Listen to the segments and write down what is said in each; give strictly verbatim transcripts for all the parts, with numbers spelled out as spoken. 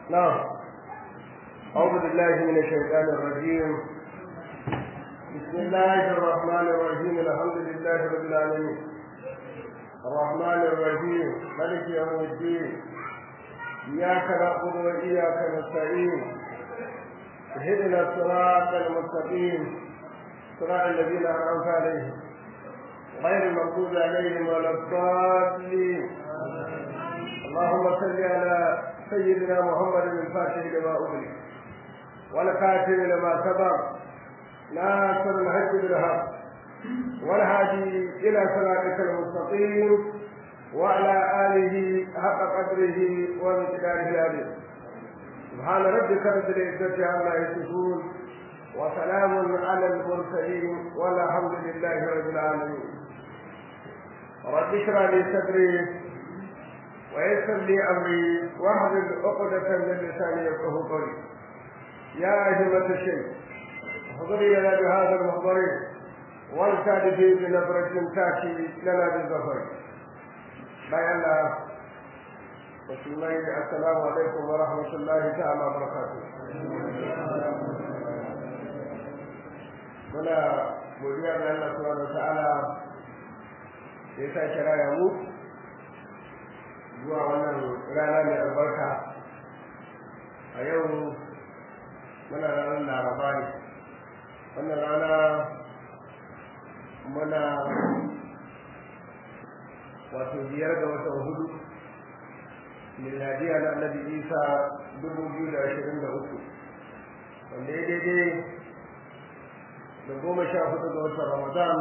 نعم. أعوذ بالله من الشيطان الرجيم. بسم الله الرحمن الرحيم. الحمد لله رب العالمين الرحمن الرحيم مالك يوم الدين. إياك نعبد وإياك نستعين. اهدنا الصراط المستقيم صراط الذين أنعمت عليهم غير المغضوب عليهم ولا الضالين. اللهم صل على سيدنا محمد الفاتح لما أغلق والكاتب لما سبق ناصر الحق بالحق والهادي إلى صراطك المستقيم وعلى آله حق قدره ومقداره العظيم. سبحان ربك رب العزة عما يصفون وسلام على المرسلين والحمد لله رب العالمين. رب اشرح لي صدري ويسر لي امري واحلل عقدة من لساني يفقهوا قولي. يا همة الشيخ احضري لنا بهذا المحضر والتأتي فيه بنظرة تأتي لنا بالظفر. باي الله مسلمين السلام عليكم ورحمة الله تعالى وبركاته. muna godiya ga Allah subhanahu wa ta'ala da ya sake raya mu zuwa wannan rana mai albarka. A yau muna ranar Laraba ne. Wannan rana muna wato biyar ga watan hudu miladiya na Annabi Isa dubu biyu da ashirin da uku wanda ya daidai da goma sha hudu ga watan Ramadan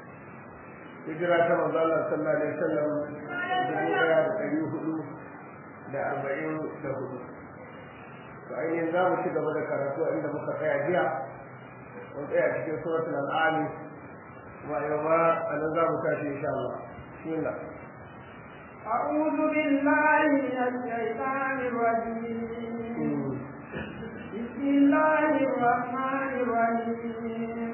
hijira ta manzo Allah sallallahu alaihi wasallam dubu ɗaya da ɗari hudu da arba'in da hudu. To ainihin za mu ci gaba da karatu a inda muka tsaya jiya mun tsaya cikin suratul an'am kuma yau ma a nan za mu tashi insha Allah. Bismillah. أعوذ بالله من الشيطان الرجيم. بسم الله الرحمن الرحيم.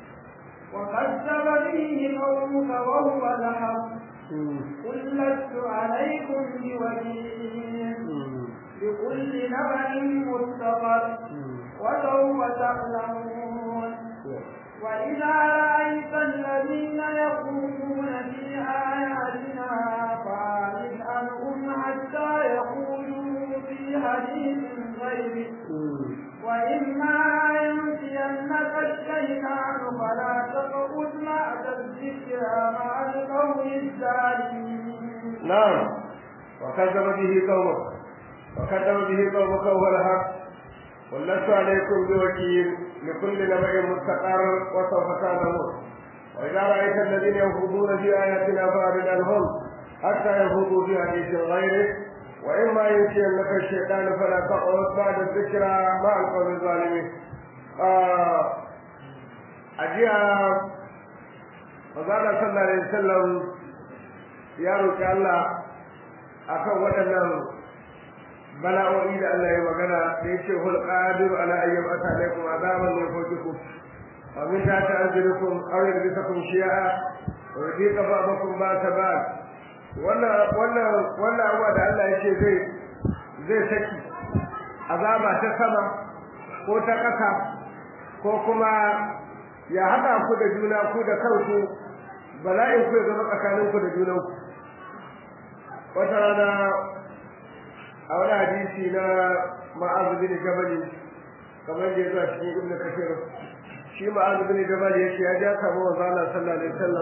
وكذب به قومك وهو الحق قل لست عليكم بوكيل لكل نبأ مستقر وسوف تعلمون. وإذا رأيت الذين يخوضون في آياتنا فأعرض عنهم حتى يقولوا في حديث غيره وإما ينسينك الشيطان فلا تقعد بعد الذكرى مع القوم الظالمين. نعم. وكذب به قومك وكذب به قومك وهو الحق قل لست عليكم بوكيل لكل نبأ مستقر وسوف تعلمون. وإذا رأيت الذين يخوضون في آياتنا فأعرض عنهم حتى يخوضوا في حديث غيره وإما ينسينك الشيطان فلا تقعد بعد الذكرى مع القوم الظالمين. آه أجيها وقال صلى الله عليه وسلم يا روك الله أكون ودنا bala'o'i da Allah ya magana da yace hul qadir ala ayyam ataalaykum adaban min fawqikum wa min tahti arjulikum aw yalbisakum shi'a wa yudika ba'dakum ba'da ba'd. wannan wannan wannan abuwa da Allah yace zai zai saki azaba ta sama ko ta ƙasa ko kuma ya hada ku da juna ku da kanku bala'in ku ya zama tsakaninku da junanku. Wata rana a wani hadisi na Ma'az bin Jabal kamar da yake cikin Ibn Kathir, shi Ma'az bin Jabal yace ya ja samu manzo Allah sallallahu alaihi wasallam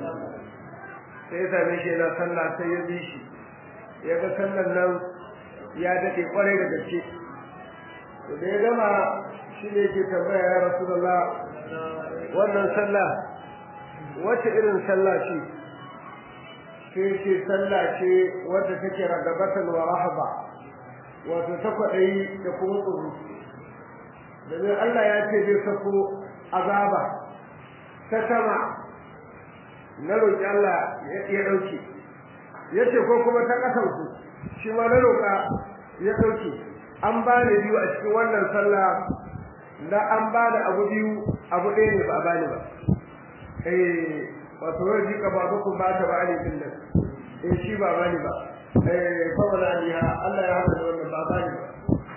sai ya same shi yana sallah sai ya bi shi ya ga sallan nan ya dade kwarai da gaske. To da ya gama shi ne yake tambaya ya Rasulullah wannan sallah wace irin sallah ce? sai ce sallah ce wadda take ragabatan wa rahaba wato ta kwaɗayi da kuma tsoro. domin Allah ya ce zai sako azaba ta sama na roƙi Allah ya ɗauke, ya ce ko kuma ta ƙasanku shi ma na roƙa ya ɗauke. an ba ni biyu a cikin wannan sallah da an ba da abu biyu abu ɗaya ne ba a bani ba. eh wato wani jika ba ku ba ta ba ne din nan eh shi ba bani ba eh fa wala ni Allah ya hada wannan ba bani ba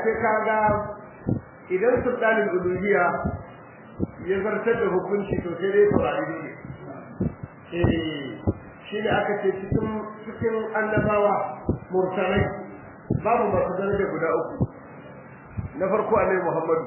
sai kaga idan sultanin uluhiyya ya zartar da hukunci to sai dai fara ne eh shi ne aka ce cikin cikin annabawa mursalai babu masu daraja guda uku na farko annabi Muhammad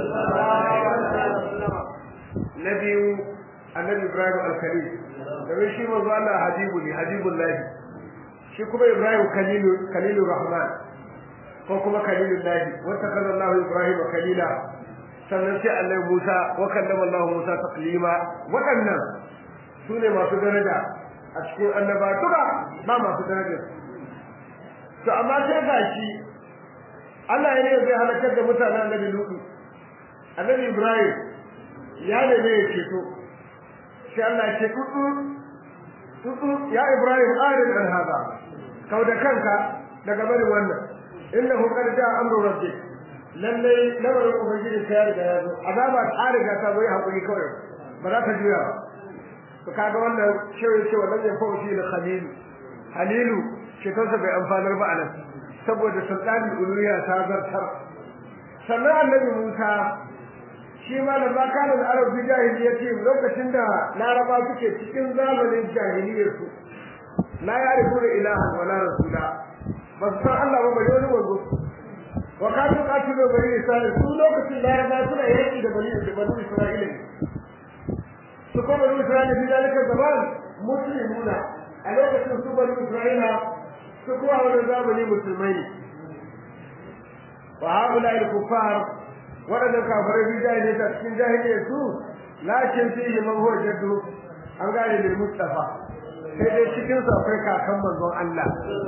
na biyu annabi Ibrahim al-Khalil da shi manzo Allah habibu ne habibullah shi kuma Ibrahim Khalilur Khalilur Rahman ko kuma Khalilullah wata kaza Allah Ibrahim Khalila sannan sai Allah Musa wa kallama Allah Musa taklima waɗannan sune masu daraja a cikin annaba duka ba masu daraja to amma sai gashi Allah ya zai halakar da mutanen Annabi Lutu Annabi Ibrahim ya da ne yake to sai Allah ya ce tutu tutu ya Ibrahim arid an hada kauda kanka daga bari wannan innahu qad jaa amru rabbik lalle lamarin ubangiji ta riga ya zo azaba ta riga ta zo ya hakuri kawai ba za ta juya ba to kaga wannan shewa ce wannan ya fawo shi da Khalil Halilu shekarsa bai amfanar ba anan saboda sultani uluhiyya ta zartar sannan annabi Musa shi ma da bakanin arab jahiliyyati lokacin da laraba suke cikin zamanin jahiliyyar su la ya'rifu ilaha wala rasula bas san Allah ba bai wani wanzo wa kafin kafiro bari Isra'ila su lokacin laraba suna yaki da bani da bani Isra'ila su kuma bani Isra'ila fi dalika zaman muslimuna a lokacin su bani Isra'ila su kuma wannan zamani musulmai ne wa haula al-kuffar waɗanda kafirai bi jahiliya ta cikin jahiliya su lakin fihi man huwa jaddu an gane bil mustafa sai dai cikin su akwai kakan manzon Allah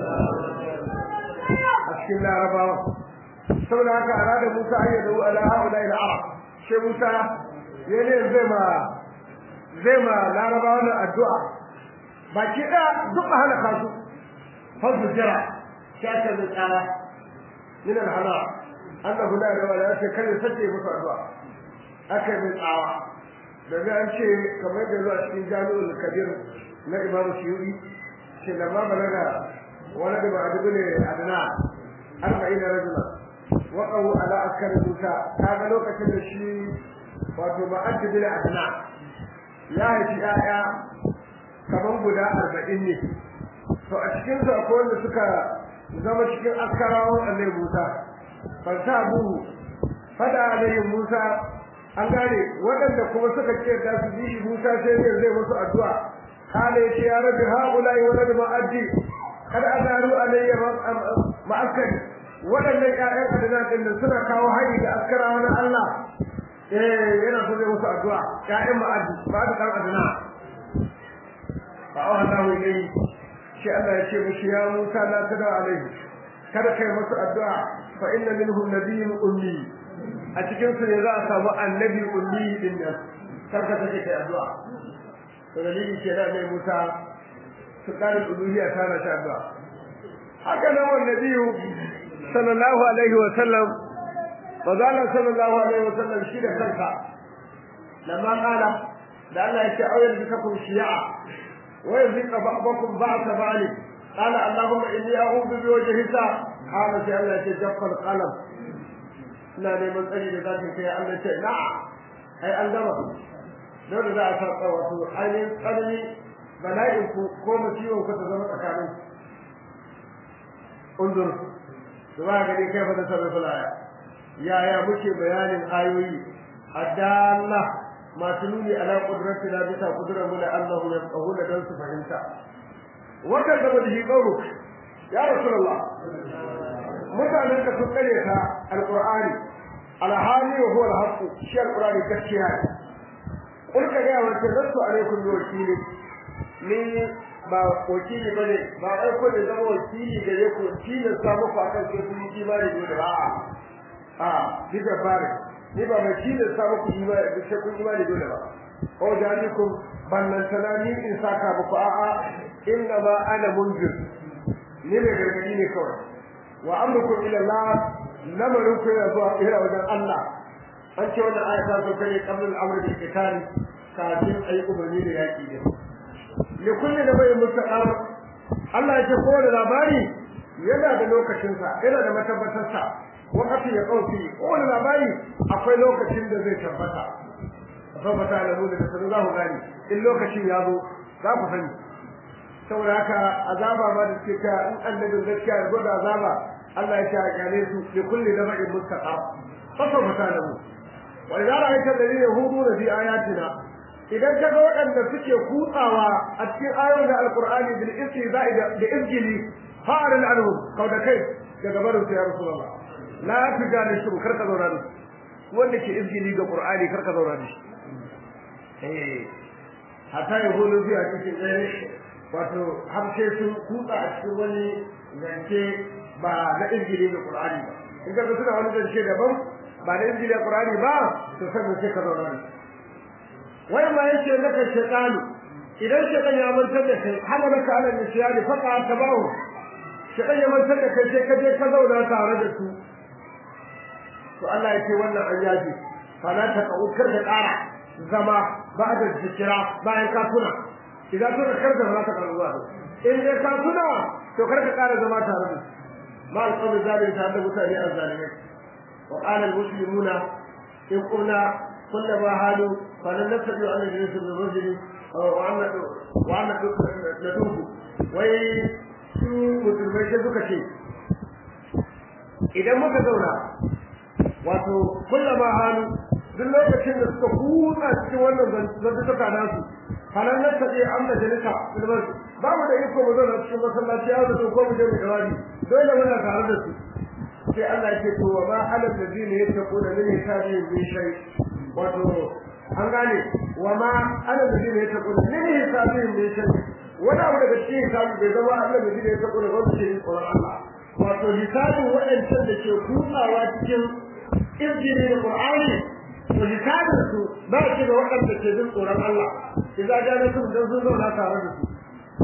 a cikin larabawa saboda haka arada Musa ayyadu ala haula al arab sai Musa yana zai ma zai ma larabawa na addu'a baki da duk halaka su fadu jira shaka da tsara min al halal annahu la ilaha illa huwa kai sace musu addu'a akai min tsawa daga an ce kamar da zuwa cikin jami'ul kabir na Imam Suyuti ce da ma balaga wala da ba'du ne adna arba'in rajula waqahu ala askar Musa kaga lokacin da shi wato ma'addu bil adna ya yi yaya kaman guda arba'in ne to a cikin su akwai wanda suka zama cikin askarawan Annabi Musa fasabuhu fada alayhi Musa an gane waɗanda kuma suka ce da su ji Musa sai ne zai musu addu'a kale ce ya rabbi haulai walad ma'addi kada azaru alayya ma'askari waɗannan ƴaƴan adana din da suna kawo hari da askara wani Allah eh yana so zai musu addu'a ƴaƴan ma'addi ba da kan adana fa Allahu ilayhi shi Allah ya ce mishi ya Musa la tada alayhi kada kai musu addu'a fa inna minhum nabiyyun ummi a cikin su ne za a samu annabi ummi din nan karka take kai addu'a to dalili ke da mai Musa su kare uluhiyya ta na addu'a haka nan wannan biyu sallallahu alaihi wa sallam fadala sallallahu alaihi wa sallam shi da kanka lamma qala da Allah ya ce ayyul bikakum shi'a wa yazika ba'dakum ba'da ba'ali qala allahumma inni a'udhu biwajhika قال في الله تجف القلم لا neman tsari da zaki sai Allah ce na ai an gama dole za a sarka wato ainihin tsarni bala'in ku ko musiyon ku ta zama tsakanin undur zuwa ga dai kai fa da sarrafa laya ya ya muke bayanin ayoyi adalla masu nuni ala qudrati la bisa qudrar mu la Allahu yaqulu dan su fahimta wata da wadi qawlu ya rasulullah mutanen da sun kare ta alqur'ani alhali wa huwa alhaq shi alqur'ani gaskiya ne kun ka ga wace rasu alaikum bi wakili ni ba wakili bane ba ai ko da zama wakili da yake wakili samu fa kan sai kun yi imani da ba a diga bare ni ba wakili samu ku imani da sai kun imani da ba o jalikum ballan sanani in saka muku a a inna ma ana munzir ni ne gargadi ne kawai wa amrukum ila Allah lamarukum ya zuwa ila wajen Allah an ce wannan aya ta zo kai qabl al-amr bil qital kafin ayi umarni da yaki ne li kulli nabiyin mustaqam Allah ya ce ko da labari yana da lokacin sa yana da matabbatar sa wakati ya kauci wani labari akwai lokacin da zai tabbata tabbata da mu da sanin za ku gani in lokacin ya zo za ku sani saboda haka azaba ma da suke ta in annabin gaskiya ya gwada azaba Allah ya ta gane su li kulli naba'in mustaqam tabbata da mu wa idza ra'aita alladhina yahuduna fi ayatina idan kaga waɗanda suke kutsawa a cikin ayoyin alqur'ani bil istihza'i da izgili fa'arin anhum kauda kai daga barin su ya rasulullah la tujali su karka zauna da wanda ke izgili ga qur'ani karka zauna da shi eh hatta yahudu fi a cikin dare wato har sai sun kutsa a cikin wani zance ba da izgili ga qur'ani ba in kaga suna wani zance daban ba da izgili ga qur'ani ba to sai sai ka zauna da wai ma yace naka shaytanu idan shaytan ya mantar da kai hana maka ala nisyani faqa tabahu shaytan ya mantar da kai sai ka je ka zauna tare da su to Allah yake wannan an yaji fala ta kaukar da ƙara zama ba'da zikira bayan ka tuna idan to da karka zama ta karuwa in dai ka tuna to karka ƙara zama tare da ma alqawl zalim ta da mutane azzalimai wa qala almuslimuna in qulna kullama halu falan nastati an najlisu bil rajuli wa anna wa anna naduhu wai su musulmai sai suka ce idan muka zauna wato kullama halu duk lokacin da suka kuka cikin wannan zantuka nasu halan nan ta je an da jalisa ilmar babu da iko mu zauna cikin masallaci ya zo ko mu je mu jawabi dole muna tare da su sai Allah ya ce to wa ma halal ladina yattaquna min hisabi bi shay wato an gane wa ma halal ladina yattaquna min hisabi bi shay wani abu daga cikin hisabi bai zama Allah ladina yattaquna wanda ke tsoron Allah wato hisabin waɗancan da ke kutsawa cikin izini da Qur'ani to hisabin su ba shi da waɗanda ke jin tsoron Allah idan ga da su dan sun zauna tare da su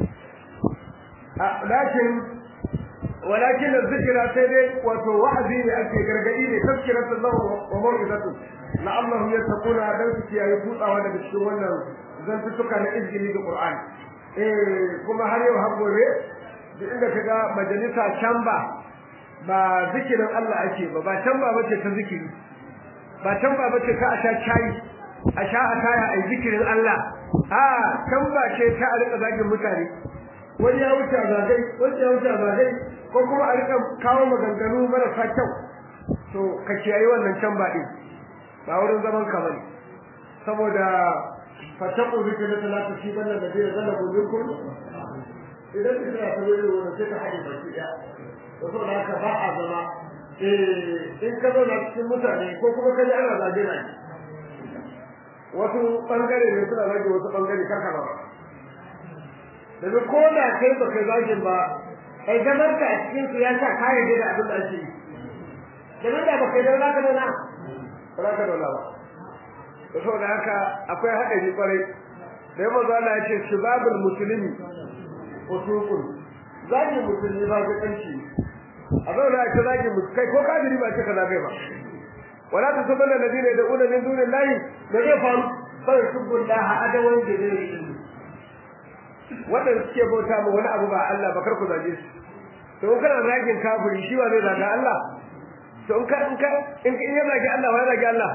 lakin walakin zikra sai dai wato wa'azi ne ake gargadi ne tafkiratu Allah wa maw'izatu la'allahu yattaquna dan su kiyaye kutsawa daga cikin wannan zantuka na izini da Qur'ani eh kuma har yau har gobe duk inda kaga majalisa shamba ba zikirin Allah ake ba ba can ba bace ta zikiri ba can ba bace ka a sha chai a sha a taya ai zikirin Allah a can ba ce ta a rika zagin mutane wani ya wuce zagai wani ya wuce zagai ko kuma a rika kawo maganganu marasa kyau to ka kiyaye wannan can ba din ba wurin zaman ka bane saboda fataqu zikra la tusibanna alladhina zalamu minkum idan kika tawo wannan sai ka haɗe baki daya wato da haka ba a zama eh in ka zo na cikin mutane ko kuma kaje ana zage na wasu bangare ne suna zage wasu bangare karka ba daga ko da kai ba kai zage ba ai zaman ka cikin siyasa kai da abin da ake dan da ba kai da zaka da na ba ka da ba wato da haka akwai hadari kwarai da yamma Allah ya ce shibabul muslimi usukun zage musulmi ba ga kanci abin da ake zage musu kai ko kafiri ba ce ka zage ba wala tusabana alladhina yad'una min dunillahi da zai faru sai subhanallahi adawan da zai yi wanda suke bauta ma wani abu ba Allah ba kar ku zage su to in kana zagin kafiri shi wa zai zaga Allah to in ka in ka in in ya zage Allah wa zage Allah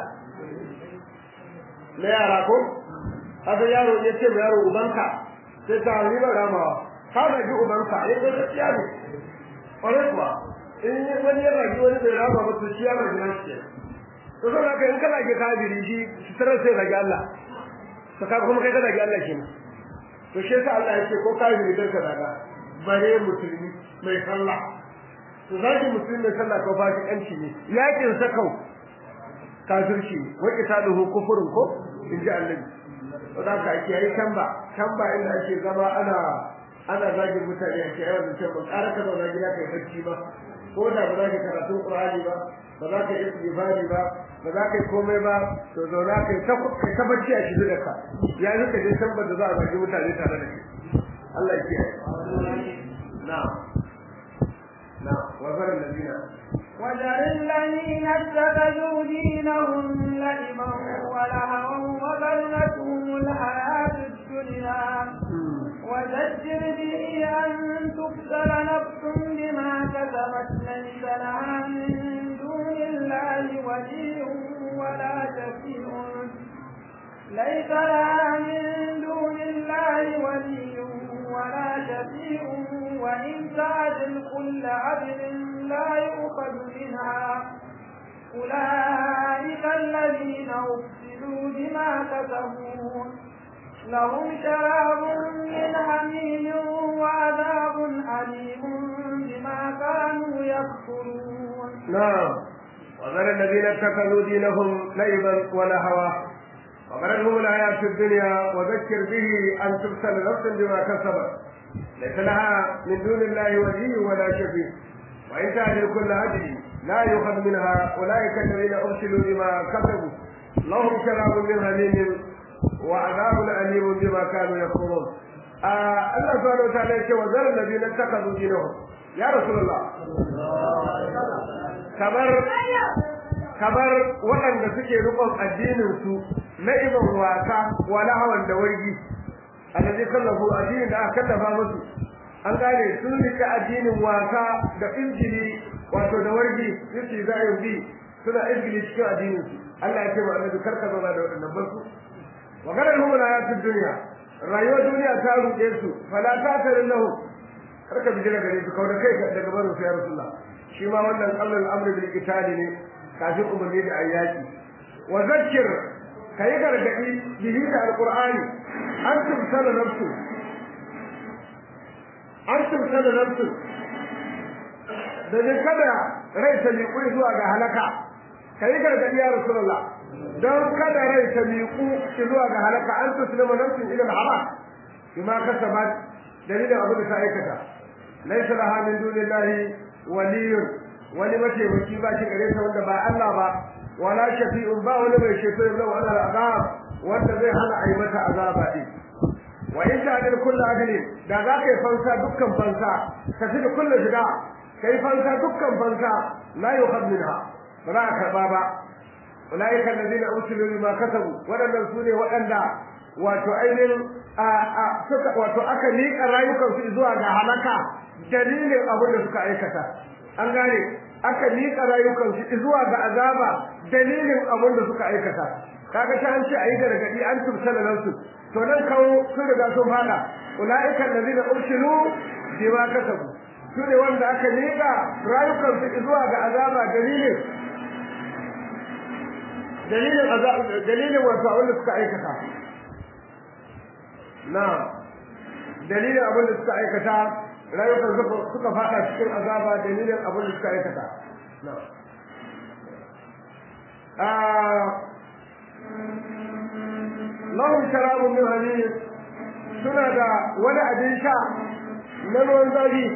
ne yara ko haka yaro ya ce yaro ubanka sai ta riba ramawa ka zage ubanka ya ko gaskiya ne kwarai kuwa in wani ya rage wani bai rama ba to shi ya rage na shi to sai haka in kana ga kafiri shi sitarar sai rage Allah to ka kuma kai ka rage Allah shi to shi yasa Allah ya ce ko kafiri dan ka daga bare musulmi mai sallah to zaki musulmi mai sallah ko ba shi kanci ne yakin sakau kafirci wa qitaluhu kufrun ko inji Allah to da ka ake yi tamba tamba inda ake zama ana ana zagin mutane a cewa da cewa ƙara ka zauna gida kai bacci ba ko da ba za ka karatu Qur'ani ba ba za ka yi ibadi ba ba za ka yi komai ba to zauna kai ta kai ta bacci a shi da ka ya yi ka je tambar da za a zagi mutane tare da kai Allah ya kiyaye na'am na'am wa zaral ladina وذر الذين اتخذوا دينهم لعبا ولهوا وغرتهم الحياة الدنيا وذكر به أن تبصر نفس بما كسبت ليس لها من دون ليس لها من دون الله ولي ولا شفيع وإن تعدل كل عدل لا يؤخذ منها أولئك الذين أبسلوا بما كسبوا لهم شراب من حميم وعذاب أليم بما كانوا يكفرون. نعم. وذر الذين اتخذوا دينهم لعبا ولهوا وغرتهم الحياة الدنيا وذكر به أن تبصر نفس بما كسبت ليس لها من دون الله ولي ولا شفيع وإن تعدل كل عدل لا يؤخذ منها أولئك الذين أرسلوا بما كسبوا لهم شراب من حميم وعذاب أليم بما كانوا يكفرون. آه الله سبحانه وتعالى يقول وذر الذين اتخذوا دينهم يا رسول الله كبر kamar waɗanda suke rukun addininsu na ibon wasa wala hawan da wargi annabi sallallahu addinin da aka kallafa musu an gane sun rika addinin wasa da injili wato da wargi yace za a yi suna injili cikin addininsu Allah ya ce wa annabi karka zauna da waɗannan basu wa garar hum la yatud dunya rayuwar duniya ta ruɗe su fala ta tarillahu karka bijira gare su kauda kai daga barin su ya rasulullah shi ma wannan qallal amri bil qitali ne kafin umarni da ayyaki wa zakkir kai gargadi bihi da alqur'ani an tumsala nafsu an tumsala nafsu da ne kada rai ta miƙu zuwa ga halaka kai gargadi ya rasulullah don kada rai ta miƙu zuwa ga halaka an tuslima nafsin ila al-haram bima kasabat dalilin abu da ta aikata laysa laha min dunillahi waliyyun wani mataimaki ba shi gare ta wanda ba Allah ba wala shafi'un ba wani mai ceto yau wala azab wanda zai hana a yi mata azaba din wa in ta'dil kullu adlin da za ka yi fansa dukkan fansa ka fi kullu shiga kai fansa dukkan fansa la yukhad minha ba za ka karba ba ulaika alladhina usilu bima kasabu wadannan sune wadanda wato ainihin a a suka wato aka liƙa rayukansu zuwa ga halaka dalilin abin da suka aikata an gane aka liƙa rayukansu zuwa ga azaba dalilin abin da suka aikata kaga ta an ce ayi gargadi an tumsala nansu to nan kawo sun riga sun fada ulaika allazina ursilu bima kasabu sune wanda aka liƙa rayukansu zuwa ga azaba dalilin dalilin azaba dalilin wato abin da suka aikata na dalilin abin da suka aikata rayukan suka fada cikin azaba dalilin abin da suka aikata na ah lahum sharabun min hamim suna da wani abin sha na ruwan zafi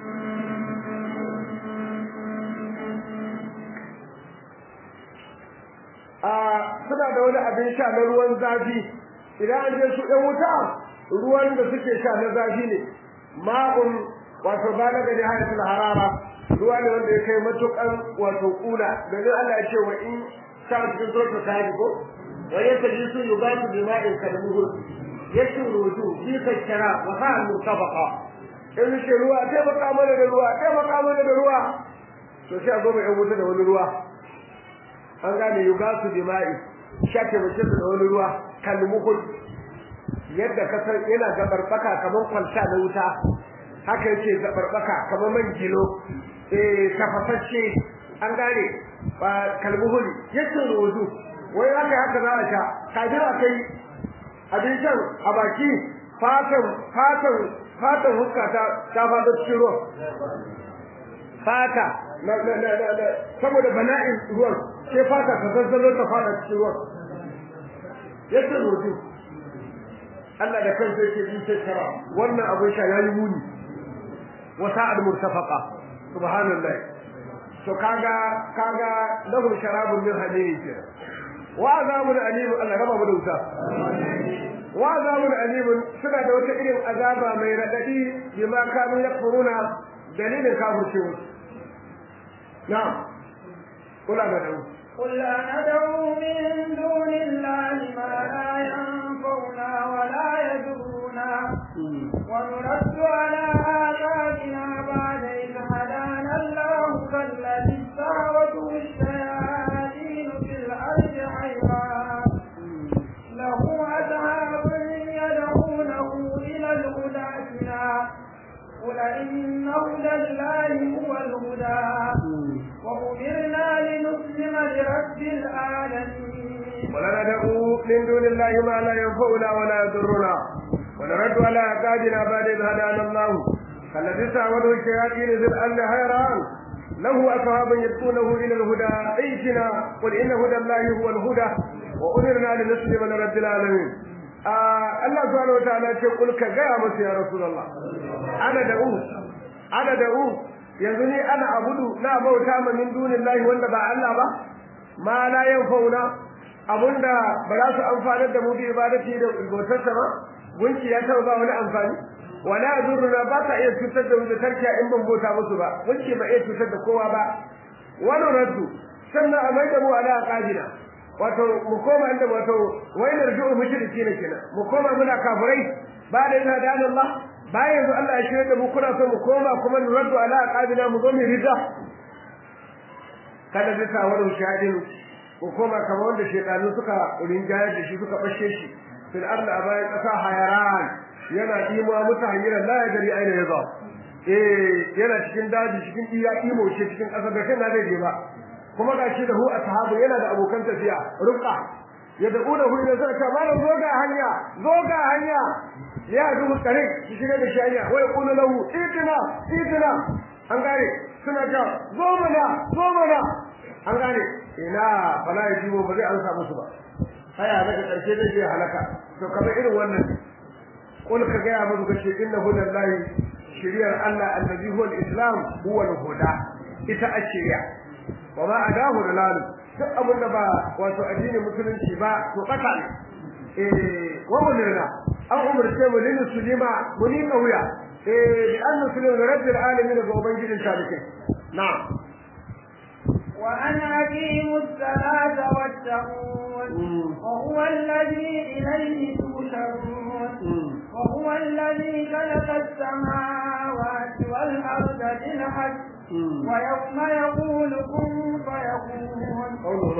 ah suna da wani abin sha na ruwan zafi idan an je su ɗan wuta ruwan da suke sha na zafi ne ma'un wato balaga da hayatul harara ruwa ne wanda ya kai matukan wato kula domin Allah ya ce wa in sha cikin sura ta yi ko wa yatajisu yubatu bima'in kalmuhu yashruju fi kashara wa ha'al mutabaqa in shi ruwa sai baka mana da ruwa sai baka mana da ruwa to sai a goma yan wuta da wani ruwa an gane yubatu bima'i shake mace da wani ruwa kalmuhu yadda ka san yana gabarbaka kaman kwalta na wuta haka yake gabarbaka kaman man gilo eh tafatacce an gane ba kalbuhul yace ruju wai haka haka za a sha kajira kai abincin a baki fatan fatan fatan hukka ta ta fada cikin ruwa fata na na na saboda bala'in ruwan sai fata ta zazzalo ta fada cikin ruwa yace ruju Allah da kansa yake yi shekara wannan abin sha yayi muni wa sa'ad murtafaqa subhanallah to kaga kaga lahu sharabun min hadid wa azabun alim Allah raba mu da wuta wa azabun alim suna da wata irin azaba mai radadi bima kanu yakfuruna dalilin kafircewa na'am kula da dawo قل أندعو من دون الله ما لا ينفعنا ولا يضرنا ونرد على آثارنا بعد إذ هدانا الله كالذي استهوته الشياطين في الأرض حيران له من دون الله ما لا ينفعنا ولا يضرنا ونرد على عقابنا بعد إذ هدانا الله كالذي استعوذه الشياطين في الأرض حيران له أصحاب يدعونه إلى الهدى ائتنا قل إن هدى الله هو الهدى وأمرنا لنسلم لرب العالمين. آه الله سبحانه وتعالى يقول كجاء يا رسول الله أنا دعوه أنا دعوه يزني أنا أعبد لا بوتا من دون الله وأن با الله با ما لا ينفعنا abunda ba za su amfanar da mu bi ibadati da bautarsa ba gunki ya taɓa ba wani amfani wala yadurruna ba ta iya cutar da mu da tarkiya in ban bauta musu ba gunki ba iya cutar da kowa ba wani raddu sannan a maida mu ala aqabina wato mu koma inda wato wainar ju'u mushriki ne kenan mu koma muna kafirai ba da ina da Allah bayan yanzu Allah ya shirye da mu kuna so mu koma kuma mu raddu ala aqabina mu zo mu rida kada da tawaru shahidin ko koma kamar wanda shedanu suka rinjayar da shi suka bashe shi fil ardi abayan kasa hayaran yana imuwa mutahayyira la yadri aina yaza eh yana cikin daji cikin iya imo ce cikin kasa da kai na dai ba kuma gashi da hu ashabu yana da abokan tafiya ruqa yad'una hu ila zaka mala zo ga hanya zo ga hanya ya dubu kare shi shiga da shi hanya wai qulu lahu itina itina an gare suna ta zo mana zo mana an gane ina bala ya jibo ba zai an samu su ba haya daga karshe zai je halaka to kamar irin wannan qul ka ga ya muku kace inna hudallahi shiriyar Allah allazi huwa al-islam huwa al-huda ita ashiriya wa ma adahu dalal duk abunda ba wato addinin musulunci ba to kaka ne eh wa mulina an umurce mu lin sulima muni kauya eh bi annu sulima rabbil alamin ga ubangijin talikai na'am وأن أقيموا الصلاة واتقون وهو الذي إليه تحشرون وهو الذي خلق السماوات والأرض بالحق ويوم يقول كن فيكون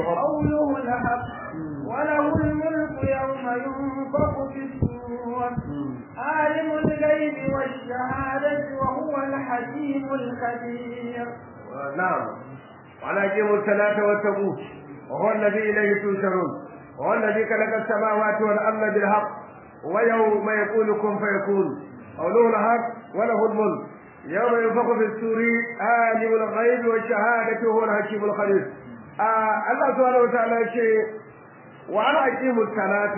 قوله الحق وله الملك يوم ينفخ في الصور عالم الغيب والشهادة وهو الحكيم الخبير. نعم. وعلى أقيموا الصلاة واتقوه وهو الذي إليه تحشرون وهو الذي خلق السماوات والأرض بالحق ويوم يقول كن فيكون قوله الحق وله الملك يوم ينفخ في الصور عالم الغيب والشهادة وهو الحكيم الخبير. آه الله سبحانه وتعالى يقول وعلى أقيموا الصلاة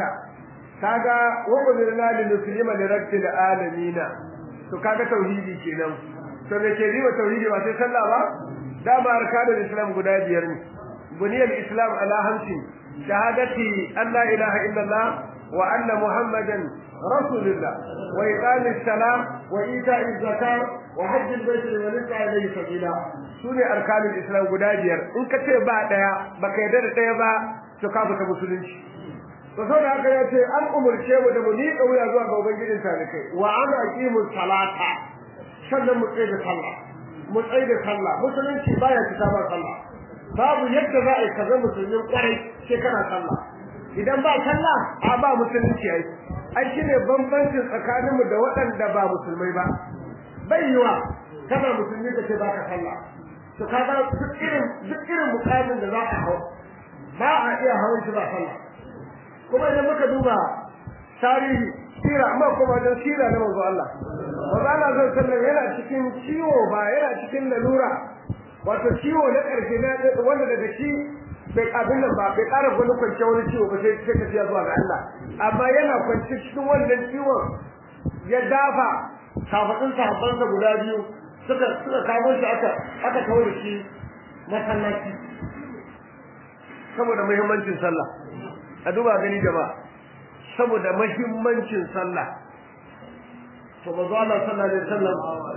kaga wa'udna lil muslima li rabbil alamin to kaga tauhidi kenan to me ke riwa tauhidi ba sai sallah ba da ba arkanul islam guda biyar ne buniyal islam ala hamsin shahadati an la ilaha illallah wa anna muhammadan rasulullah wa iqamis salam wa ita'iz zakat wa hajjul bayt wa lisa ilayhi sabila sune arkanul islam guda biyar in ka ce ba daya baka yarda da daya ba to ka fita musulunci to saboda haka yace an umurce mu da mu ni kauya zuwa ga ubangijin talikai wa ana aqimus salata sannan mu tsaye da sallah mu tsaye da sallah musulunci baya fita ba sallah babu yadda za a kaza musulmin kwarai sai kana sallah idan ba sallah a ba musulunci ai ai shine bambancin tsakanin mu da waɗanda ba musulmai ba bai yiwa kana musulmi ka ce baka sallah to kaga duk irin duk irin mukamin da za a hau ba a iya hawan shi ba sallah kuma idan muka duba tarihi sira amma kuma da sira na manzo Allah manzo Allah sallallahu alaihi yana cikin ciwo ba yana cikin lalura wato ciwo na karshe na wanda daga shi bai abin nan ba bai ƙara wani kwance wani ciwo ba sai sai tafiya zuwa ga Allah amma yana kwance cikin wannan ciwon ya dafa kafadin sahabbansa guda biyu suka suka kawo shi aka aka kawo shi masallaci saboda muhimmancin sallah a duba gani jama'a saboda muhimmancin sallah to manzo Allah sallallahu alaihi wasallam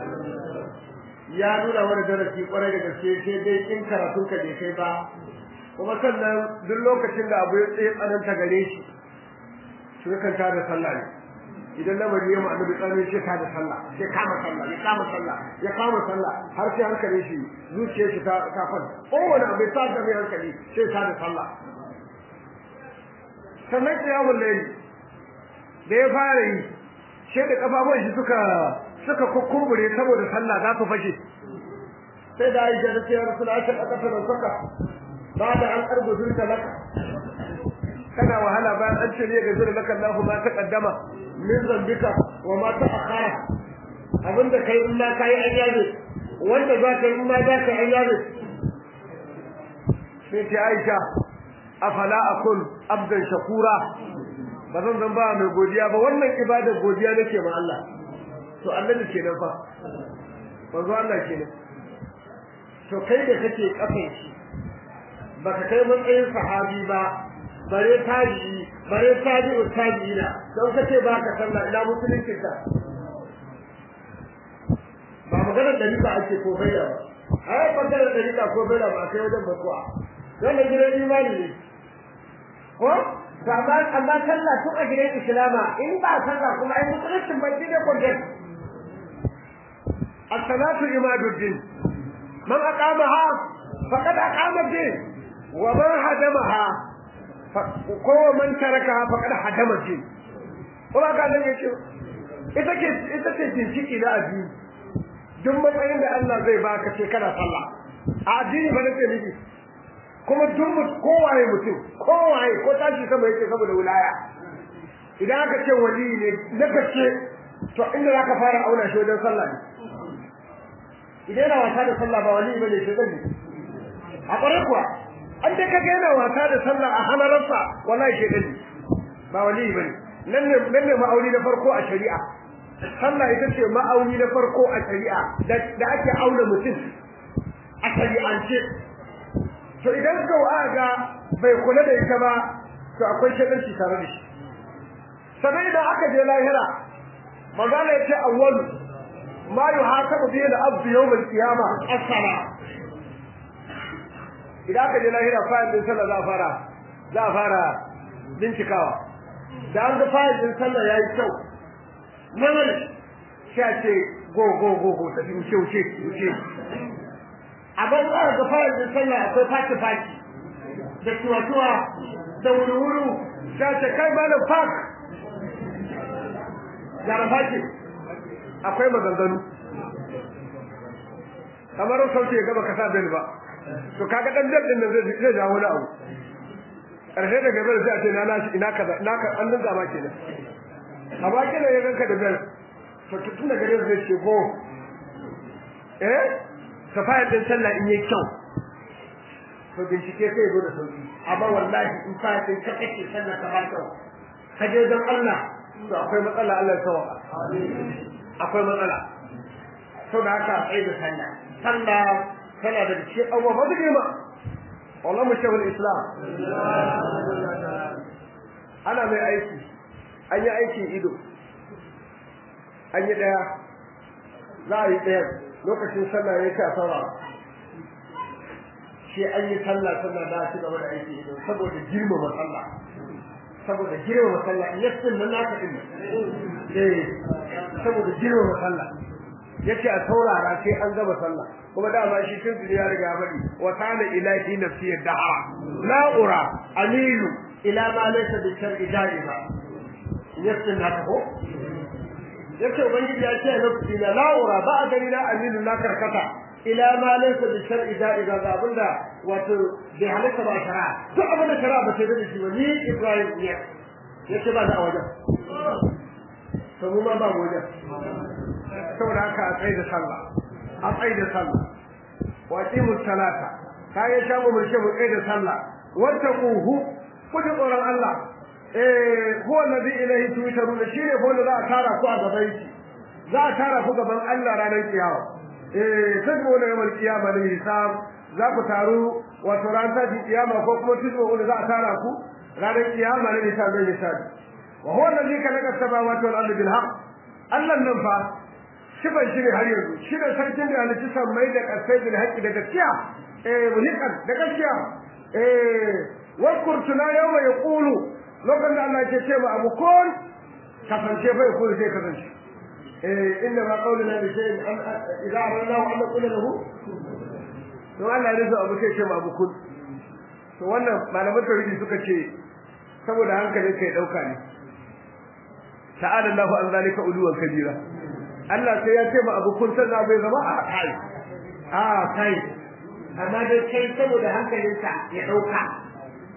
ya nuna wani darasi kwarai da gaske sai dai in karatu ka je kai ba kuma sannan duk lokacin da abu ya tsaye tsananta gare shi shi kan ta da sallah ne idan lamari ya mu annabi tsare shi ka da sallah sai kama sallah ya kama sallah ya kama sallah har sai hankali shi zuciyar shi ta ta fada kowane abu ta da mai hankali sai ka da sallah sannan kiyamul layli da ya fara yi sai da kafafun shi suka suka kukumbure saboda sallah za su fashe sai da Aisha ta ce Rasulullahi aka aka da saka ba da an karbu zurta laka kana wahala bayan an ce ne ga zira laka Allahu ma taqaddama min zambika wa ma ta'akhkhara abinda kai in ma kai ayyabe wanda za ka yi in ma za ka ayyabe sai ta Aisha afala akun abdan shakura bazan zan ba mai godiya ba wannan ibada godiya nake ma Allah to annabi kenan fa manzo Allah kenan to kai da kake kafin shi baka kai matsayin sahabi ba bare tabi'i bare tabi'u tabi'ina don kace baka sallah ila musulunci ka ba magana da rika ake ko bai ba ai magana da rika ko bai ba kai wajen bakwa wannan gidan imani ne ko amma amma sallah to a gidan islama in ba sallah kuma ai musulunci ban ji da kodin as-salatu imaduddin man aqamaha faqad aqama ad-din wa man hadamaha ko man tarakaha faqad hadama ad-din kuma ga nan yace ita ce ita ce cinciki da addini duk matsayin da Allah zai baka ce kana sallah a addini ba nake miki kuma duk kowaye mutum kowaye ko tashi sama yake saboda wilaya idan aka ce wali ne naka ce to inda zaka fara auna shi wajen sallah ne idan yana wasa da sallah ba wali bane shi bane a ƙwarar kuwa an da kaga yana wasa da sallah a hanarsa wallahi shi bane ba wali bane nan ne nan ne ma'auni na farko a shari'a sallah ita ce ma'auni na farko a shari'a da ake auna mutum a shari'ance to idan ka ga bai kula da ita ba to akwai shagalci tare da shi sabai da aka je lahira magana yace awwalu ma yuhasabu bihi al-abd yawm al-qiyamah as-sala idan aka je lahira fa'il din sallah za fara za fara bincikawa da an ga fa'il din sallah yayi kyau nan sai ce go go go go ta wuce wuce wuce abin da ga fara da sallah akwai fati fati da tuwa-tuwa da wuri-wuri ta ce kai malam fak yara fati akwai maganganu kamar sauke gaba ka sa bel ba to kaga dan bel din nan zai zai jawo wani abu karshe da gaba sai a ce na nashi ina kaza ina ka an dinga ma kenan a ba kenan ya ganka da bel to tun daga gare zai ce go eh safayar din sallah in yayi kyau to bincike sai zo da sauki amma wallahi in fa din ka kake sallah ka ba kyau kaje don Allah to akwai matsala Allah ya tawa akwai matsala to da haka sai da sallah sallah tana da cikin abubuwa ba su girma wallahi mushahul islam ana mai aiki an yi aiki ido an yi daya za a yi daya lokacin sallah ya ta saura shi an yi sallah sallah da shi gaba da aiki ido saboda girmama sallah saboda girmama sallah yassin nan naka din eh saboda girmama sallah yace a saurara sai an gaba sallah kuma dama shi tun ya riga bari wa kana ilahi nafsi da'a la ura amilu ila ma laysa bi shar'i da'iba yassin naka ko yace ubangiji ya ce lokaci na laura ba a gani na aminu na karkata ila ma laysa bi shar'i da'iba ga abinda wato bai halatta ba shara to abinda shara ba sai da shi ba ni Ibrahim ne yace ba da wajen to mu ma ba wajen saboda haka a tsaye da sallah a tsaye da sallah wa qimu salata kai sha mu murshe mu tsaye da sallah wattaquhu ku ji tsoron Allah eh huwa alladhi ilayhi tusharun shine ko da za a tara ku a gaban shi za a tara ku gaban Allah ranar kiyama eh tabu ne yawan kiyama ne hisab za ku taru wato ranar kiyama ko kuma tabu da za a tara ku ranar kiyama ne hisab ne hisab wa huwa alladhi khalaqa as-samawati wal ardi bil haqq Allah nan fa sifan shi ne har yanzu shi ne sarkin da halitta sammai da kasai bil haqqi da gaskiya eh muhiqqan da gaskiya eh wa kurtuna yawma yaqulu lokacin da Allah ya ce ma abu kun kasance bai kun sai kasance eh inna ma qawluna bi shay'in an idza arana wa an qula lahu to Allah ya rubuta abu sai ce ma abu kun to wannan malaman tauhidi suka ce saboda hankalin kai dauka ne ta'ala Allahu an zalika uluwan kabira Allah sai ya ce ma abu kun sanna bai zama a kai a kai amma dai kai saboda hankalinka ya dauka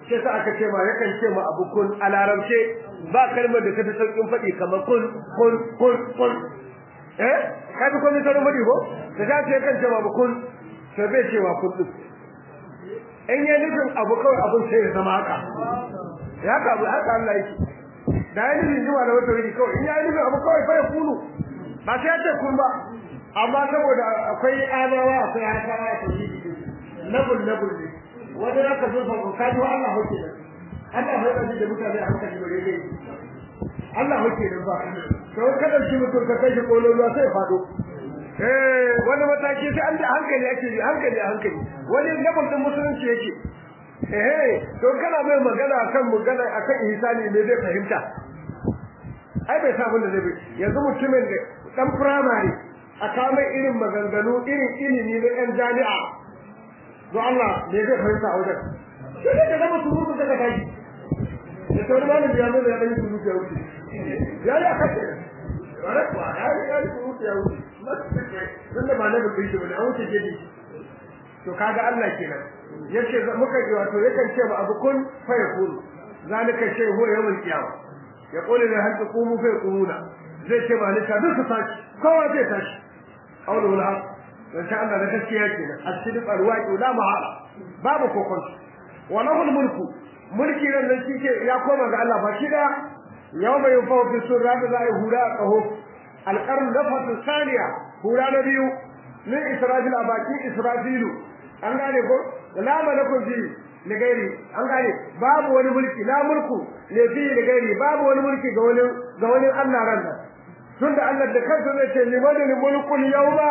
sai sa aka ce ma yakan ce ma abu kun a larabce ba kalmar da ta fi sauƙin faɗi kamar kun kun kun kun eh ka fi kun sauƙin faɗi ko da za ta yakan ce ma abu kun sai bai ce ma kun ɗin in yi nufin abu kawai abun sai ya zama haka ya haka abu haka Allah yake da ya nufin jima da wata wuri kawai in ya nufin abu kawai fa ya kunu ba sai ya ce kun ba amma saboda akwai adawa akwai hakawa a tauhidi nabul nabul ne wanda aka zo fa ko kaji Allah hoke da Allah bai da da mutane a hankali bare dai Allah hoke da ba to kada shi mutum ka kai shi kololuwa sai fado eh wani mataki sai an da hankali yake ji hankali hankali wani nabul din musulunci yake eh to kana mai magana akan magana akan ihsani ne zai fahimta ai bai sabon da zai yanzu mutumin da dan primary a kama irin maganganu irin ilimi na yan jami'a don Allah ne zai fahimta a wajen sai da zama surutu daga kai da sauran malami ya zo da ya yi surutu ya wuce ya yi a kashe wani kuwa ya yi ya yi surutu ya wuce tun da ba na da kai shi bane an wuce jeji to kaga Allah kenan yace muka ji wato yakan ce ba abu kun fa yakun zalika shay huwa yawmul qiyamah yaqulu la hal taqumu fa yaquluna zai ce ba ni ta duk tashi kowa zai tashi qawlu la dan sha Allah da gaskiya kenan as-sidq al-waqi la mahala babu kokon wa lahu al-mulku mulki ran nan shike ya koma ga Allah ba shi da yawma yufaw fi surra da zai hura qaho al-qarn nafatu thaniya hura na biyu min israfil abaki israfilu an gane ko la malakun fi ligairi an gane babu wani mulki la mulku ne fi ligairi babu wani mulki ga wani ga wani Allah ran nan tunda Allah da kansa zai ce limanul mulkul yawma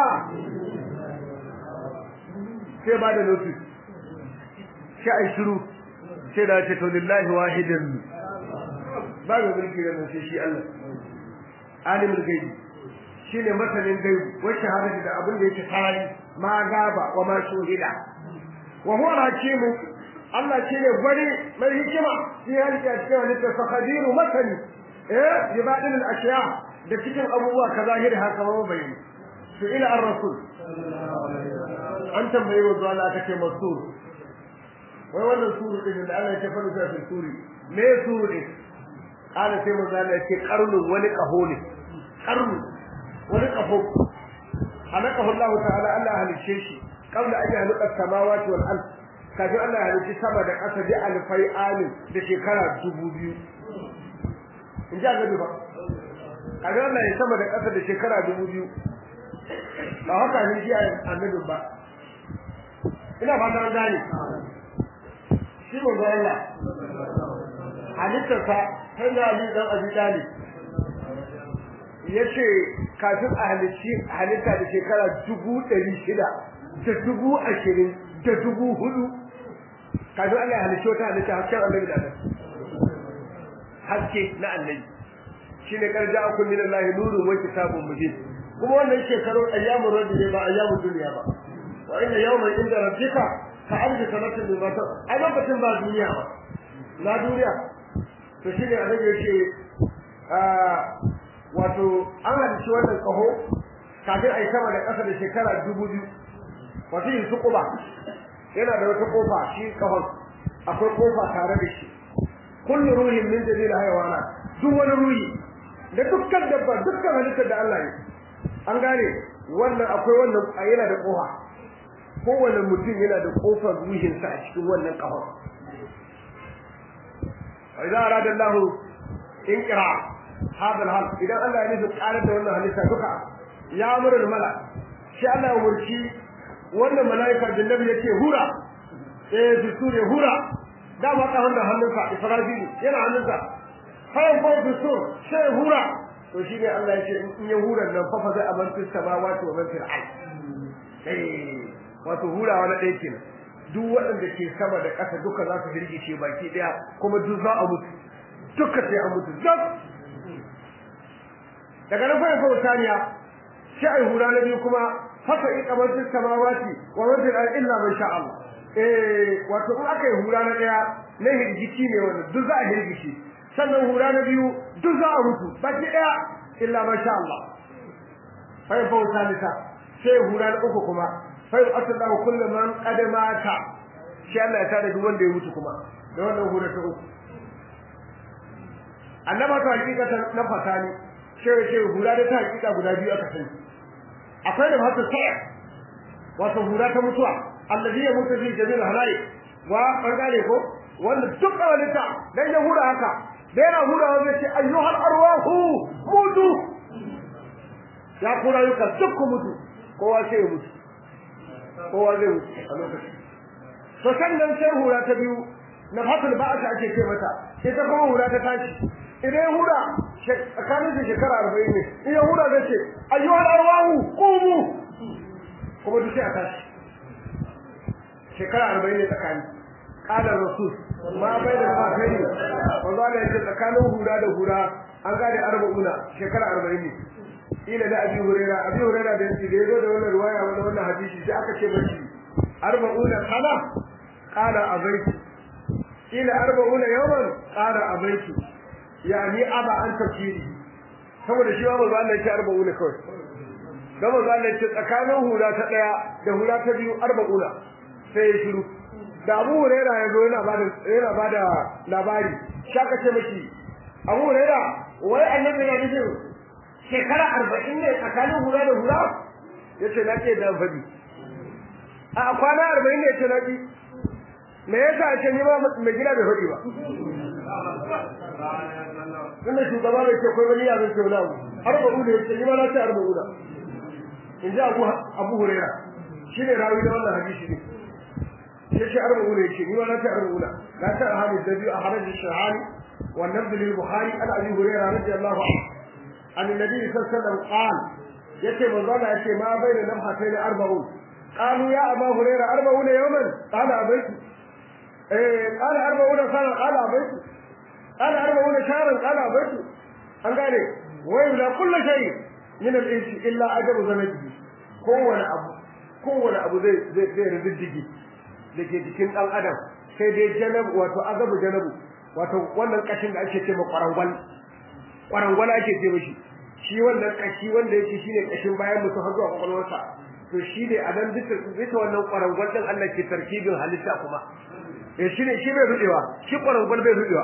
sai ba da notice sai ai shiru sai da ce to lillahi wahidin babu mulki da sai shi Allah alimul gaibi shine masanin gaibi wa shahadati da abin da yake sarari ma gaba wa ma shuhida wa huwa al-hakim Allah shine bari mai hikima shi halika cikin wani tafadiru masani eh libadin al-ashya da cikin abubuwa kazahiri haka ba bayani su ila ar-rasul an tambaye wa zuwa Allah take masur wai wannan suru din da Allah ya faɗa ta suri me suru din kana sai manzo Allah ya ce qarnun wani qaho ne qarnu wani qaho halakahu Allah ta'ala Allah halice shi kabla an halaka samawati wal ard kafin Allah ya halice sama da ƙasa da alfai amin da shekara dubu biyu in ji annabi ba kafin Allah ya sama da ƙasa da shekara dubu biyu ba haka ne ji annabi ba ina fata an gane shi manzo Allah halittarsa sai da Ali dan Abi Talib yace kafin a halicci halitta da shekara dubu ɗari shida da dubu ashirin da dubu hudu kafin Allah ya halicci wata halitta hasken annabi da nan haske na annabi shine karja akun min Allah nurun wa kitabun mubin kuma wannan shekaru ayyamur rabbi ba ayyamud dunya ba wa inna yawman inda rabbika ka alfi sanatin min mata ai lokacin ba duniya ba na duniya to shine annabi yace wato an hadishi wannan kaho kafin ai sama da ƙasa da shekara dubu biyu wato yin suquba yana da wata kofa shi kahon akwai kofa tare da shi kullu ruhin min jadil hayawana duk wani ruhi da dukkan dabba dukkan halittar da Allah ya an gane wannan akwai wannan yana da kofa kowane mutum yana da kofar ruhinsa a cikin wannan kahon idan arada Allah inqira hada alhal idan Allah ya nufi karar da wannan halitta duka ya amuru mala shi Allah ya murci wannan malaika da nabi yake hura eh dusure hura da ma ta hannun hannunsa Israfil yana hannunsa sai ko dusur sai hura to shi ne Allah ya ce in ya hura nan fa fa zai amantu samawati wa man fil ard eh wato hurawa na ɗaya kenan duk waɗanda ke sama da ƙasa duka za su hirgice baki ɗaya kuma duk za a mutu duka sai a mutu zab daga nan fa yafa taniya sai ai hura na biyu kuma haka in kamar duk samawati wa man fil ard illa man sha Allah eh wato in aka yi hura na ɗaya na hirgici ne wannan duk za a hirgice sannan hura na biyu duk za a mutu baki ɗaya illa man sha Allah fa yafa taniya sai hura na uku kuma fa yu'atullahu kullu man qad mata shi Allah ya tada duk wanda ya mutu kuma da wannan hura ta uku annaba ta hakika na fasani shewa shewa hura da ta hakika guda biyu aka sani akwai da hatu sai wato hura ta mutuwa allazi ya mutu fi jami'il halai wa bangare ko wanda duk kawalita dan ya hura haka da yana hura wanda ce ayyuhal arwahu mutu ya kura yuka duk mutu kowa sai ya mutu kowa zai mutu a lokacin to sannan sai hura ta biyu na fatul ba'ata ake ce mata ita kuma hura ta tashi idan ya hura tsakanin da shekara arba'in ne in ya hura zai ce ayyuhal arwahu qumu kuma duk sai a tashi shekara arba'in ne tsakani qala rasul ma bai da kafiri wanda ne yake tsakanin hura da hura an gane arba'una shekara arba'in ne ila da abi hurairah abi hurairah da yake da yazo da wannan riwaya wannan wannan hadisi sai aka ce bashi arba'una sana qala abaiti ila arba'una yawman qala abaiti yani aba an tafsiri saboda shi ba Allah ya ce arba'una kawai dan Allah ya ce tsakanin hura ta daya da hura ta biyu arba'una sai ya shiru da Abu Hurairah yazo yana bada yana bada labari shaka ce miki Abu Hurairah wai annabi ya ce shekara arba'in ne tsakanin hura da hura yace nake da fadi a kwana arba'in ne yace naki me yasa ce ni ba mai gida bai fadi ba kuma shugaba bai ce kai wani ya zai ce wala arba'u ne yace ni ma na ce arba'u da inji Abu Abu Hurairah shine rawi da wannan hadisi ne yace arba'u ne yace ni ma na ce arba'u da la ta hadith da biyu a hadith shahani wa nabd lil bukhari an Abi Hurairah radiyallahu anhu عن النبي صلى الله عليه وسلم قال يتي مزانا يتي ما بين نفحتين أربعون قالوا يا أبا هريرة أربعون يوما قال أبيت إيه قال أربعون سنة قال أبيت قال أربعون شهرا قال أبيت قال قال ويبلى كل شيء من الإنس إلا أجب زنجه كون أبو كون أبو زي زي زي رزجه لكي تكين الأدم سيدي جنب واتو أغب جنب واتو وانا الكشن أشي تيمو قرنوال قرنوال أشي تيمو شي shi wannan kashi wanda yake shine kashin bayan mutum har zuwa kwakwalwarsa to shine a nan duka duka wannan kwarangwal din Allah ke tarkibin halitta kuma eh shine shi bai rudewa shi kwarangwal bai rudewa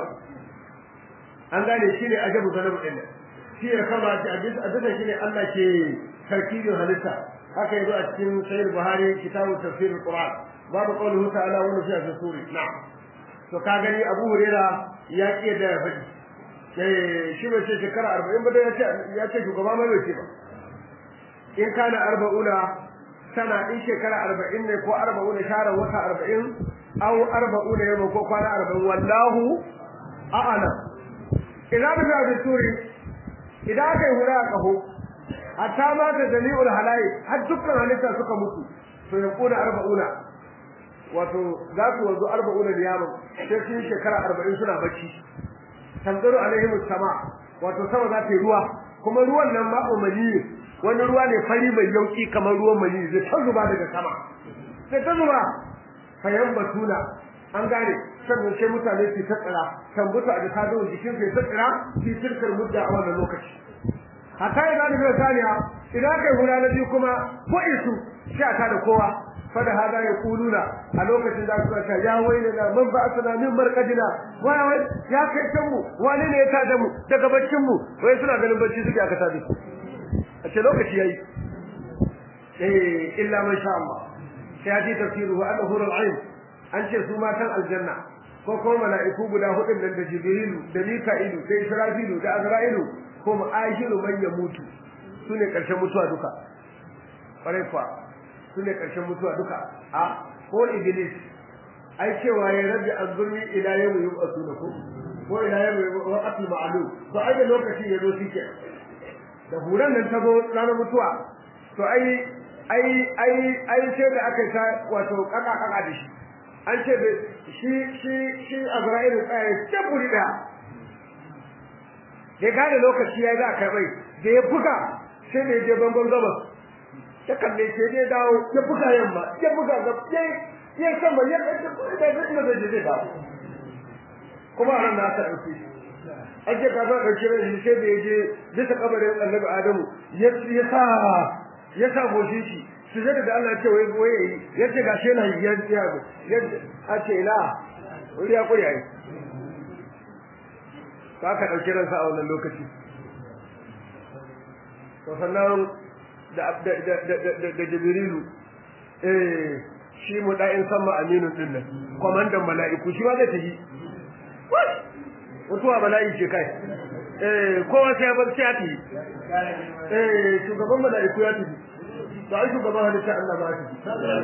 an gane shine ajabu zanabu din shi ya kama shi a bisa a duka shine Allah ke tarkibin halitta haka yazo a cikin sahih buhari kitabu tafsir alquran babu qawluhu ta'ala wa nusiya suri na'am to ka gani Abu Hurairah ya ke da fadi eh shi bai ce shekara arba'in ba dai yace yace shugaba mai bai ce ba in kana arba'una sana in shekara arba'in ne ko arba'una shara wata arba'in aw arba'una yawma ko kwana arba'in wallahu a'ala idan da da suri idan kai hura kaho hatta ma da dalilul halai har dukkan halitta suka mutu to ya kuna arba'una wato za su wazo arba'una liyaman sai sun shekara arba'in suna bacci tanzaru alaihim sama wato sama za ta yi ruwa kuma ruwan nan ma umani wani ruwa ne fari mai yauki kamar ruwan mani zai ta zuba daga sama sai ta zuba fayan batuna an gane sannan sai mutane su ta tsira tambuta a jika da jikin sai ta tsira su tilkar mudda a wannan lokaci hatta idan da saniya idan kai hura na biyu kuma ko isu sha ta da kowa fada hada ya kuluna a lokacin da suka ce ya wailana man ba asana min marqadina wai wai ya kai kan mu wani ne ya tada mu daga baccin mu wai suna ganin bacci suke aka tada su a ce lokaci yayi eh illa man sha Allah sai hadisi tafsiru wa annahu al-ain an ce su matan aljanna ko kuma mala'iku guda hudun nan da jibrilu da mika'ilu da israfilu da azra'ilu ko ma'ashiru man yamutu sune karshen mutuwa duka kwarai kwa sune karshen mutuwa duka a ko iblis ai cewa ya rabbi azurni ila yawmi yub'athuna ko ko ila yawmi waqtul ma'lum to ai da lokaci yazo shike da huran nan ta zo ranar mutuwa to ai ai ai ai sai da aka ta wato kaka kaka da shi an ce da shi shi shi Azra'ilu tsaye ta buri da da ga da lokaci ya za ka bai da ya buga sai da je bangon gaba ta kalle sai dai dawo ya buga yamma ya buga ga sai ya sama ya kace ko da zai da zai dawo kuma ran na ta dauke an ce kaza dauke ne sai da je bisa kabarin Annabi Adamu ya ya sa ya sa goshi shi sujada da Allah ce wai wai yace gashi yana yadda yace a ce la wuri ya kuri ai ka ka dauki ransa a wannan lokaci to sannan da da da da da Jibrilu eh shi mu da'in sama aminu din nan komandan mala'iku shi ma zai tafi mutuwa bala'i ce kai eh kowa sai ya bar sai ya tafi eh shugaban mala'iku ya tafi to ai shugaban halitta Allah ba tafi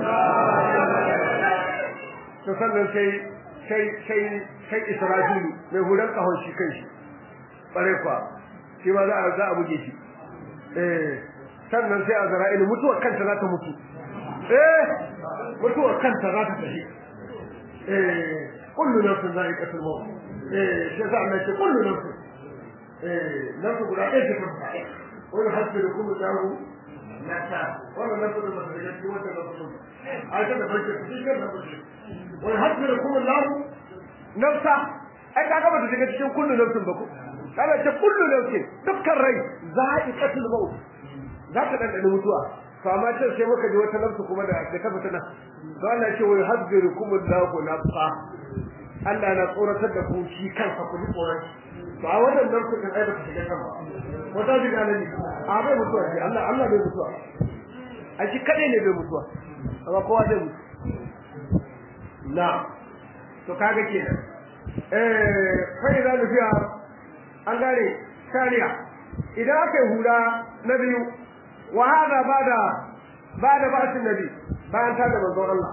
to sannan sai sai sai sai Isra'ilu mai hudan kahon shi kai shi bare kwa shi ma za a za a buge shi eh sannan sai Azra'ilu mutuwar kanta za ta mutu eh mutuwar kanta za ta tafi eh kullu nafsin za'iqatul maut eh shi za a ce kullu nafsin eh nafsu guda ɗaya ce kuma wani hasbirukum Allahu nafsa wannan nafsu da mutum ya ci wata nafsu ai kada barke shi kan nafsu wani hasbirukum Allahu nafsa ai kaga ba ta shiga cikin kullu nafsin ba ko kana ce kullu nafsin dukkan rai za'iqatul maut za ta dan mutuwa to amma ce sai muka ji wata nafsu kuma da ta fita nan to Allah ya ce wa yuhaddirukum Allahu nafsa Allah na tsoratar da ku shi kansa ku ji tsoron to a wannan nafsu kan ai ba ta shiga kan ba ko ta shiga nan a bai mutuwa ce Allah Allah bai mutuwa a shi kade ne bai mutuwa amma kowa zai mutu na to kaga kenan eh fa idan nufiya an gare shari'a idan aka yi hura na biyu wa hada bada bada ba'sin nabi bayan ta da manzon Allah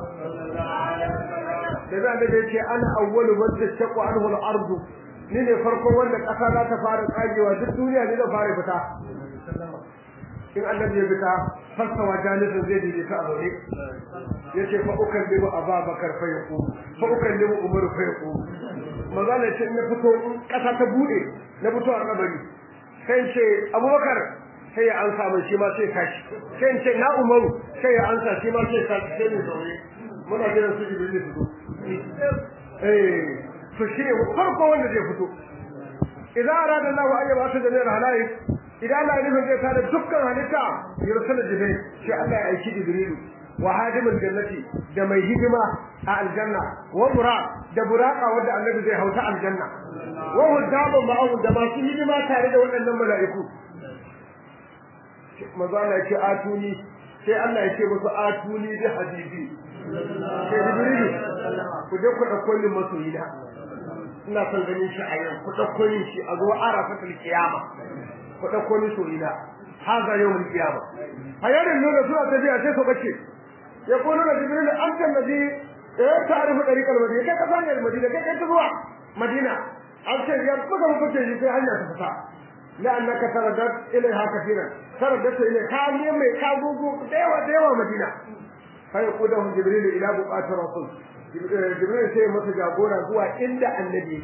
da zan da yake ana awwalu man tashaqqu anhu al-ardu ni ne farko wanda kasa za ta fara tsagewa duk duniya ne da fara fita in annabi ya fita fasawa jalisin zai dide ta aure yace fa ukan limu ababakar fa yaqu fa ukan limu umar fa yaqu magana ce na fito kasa ta bude na fito a kabari sai ce abubakar sai ya ansa mai shi ma sai kashi sai ce na umaru sai ya ansa shi ma sai kashi sai ne zaure muna jiran su jibril su zo eh to shi ne farko wanda zai fito idan arada Allah ya ba su jami'ar halayi idan Allah ya nufi zai tada dukkan halitta yursala jibril shi Allah ya aiki jibril wa hadimul jannati da mai hidima a aljanna wa bura da buraka wanda annabi zai hauta aljanna wa hudabu ma'ahu da masu hidima tare da waɗannan mala'iku manzo Allah ya ce atuni sai Allah ya ce musu atuni bi habibi sai jibril ku je ku dauko ni masoyina ina son ganin shi a yau ku dauko ni shi a zo arafatul qiyama ku dauko ni soyina haza yawmul qiyama hayarin nuna suna tafiya sai su bace ya kono da jibril an kan nabi eh ta'rifu tariqal madina kai ka san al-madina kai kai zuwa madina an ce ya kuka muku ce sai hanya ta fita لأنك ترددت إليها كثيرا ترددت إليها كان يمي كان بوبو ديوة ديوة مدينة فيقودهم جبريل إلى بقاة الرسول جبريل سيء متجابونا هو عند النبي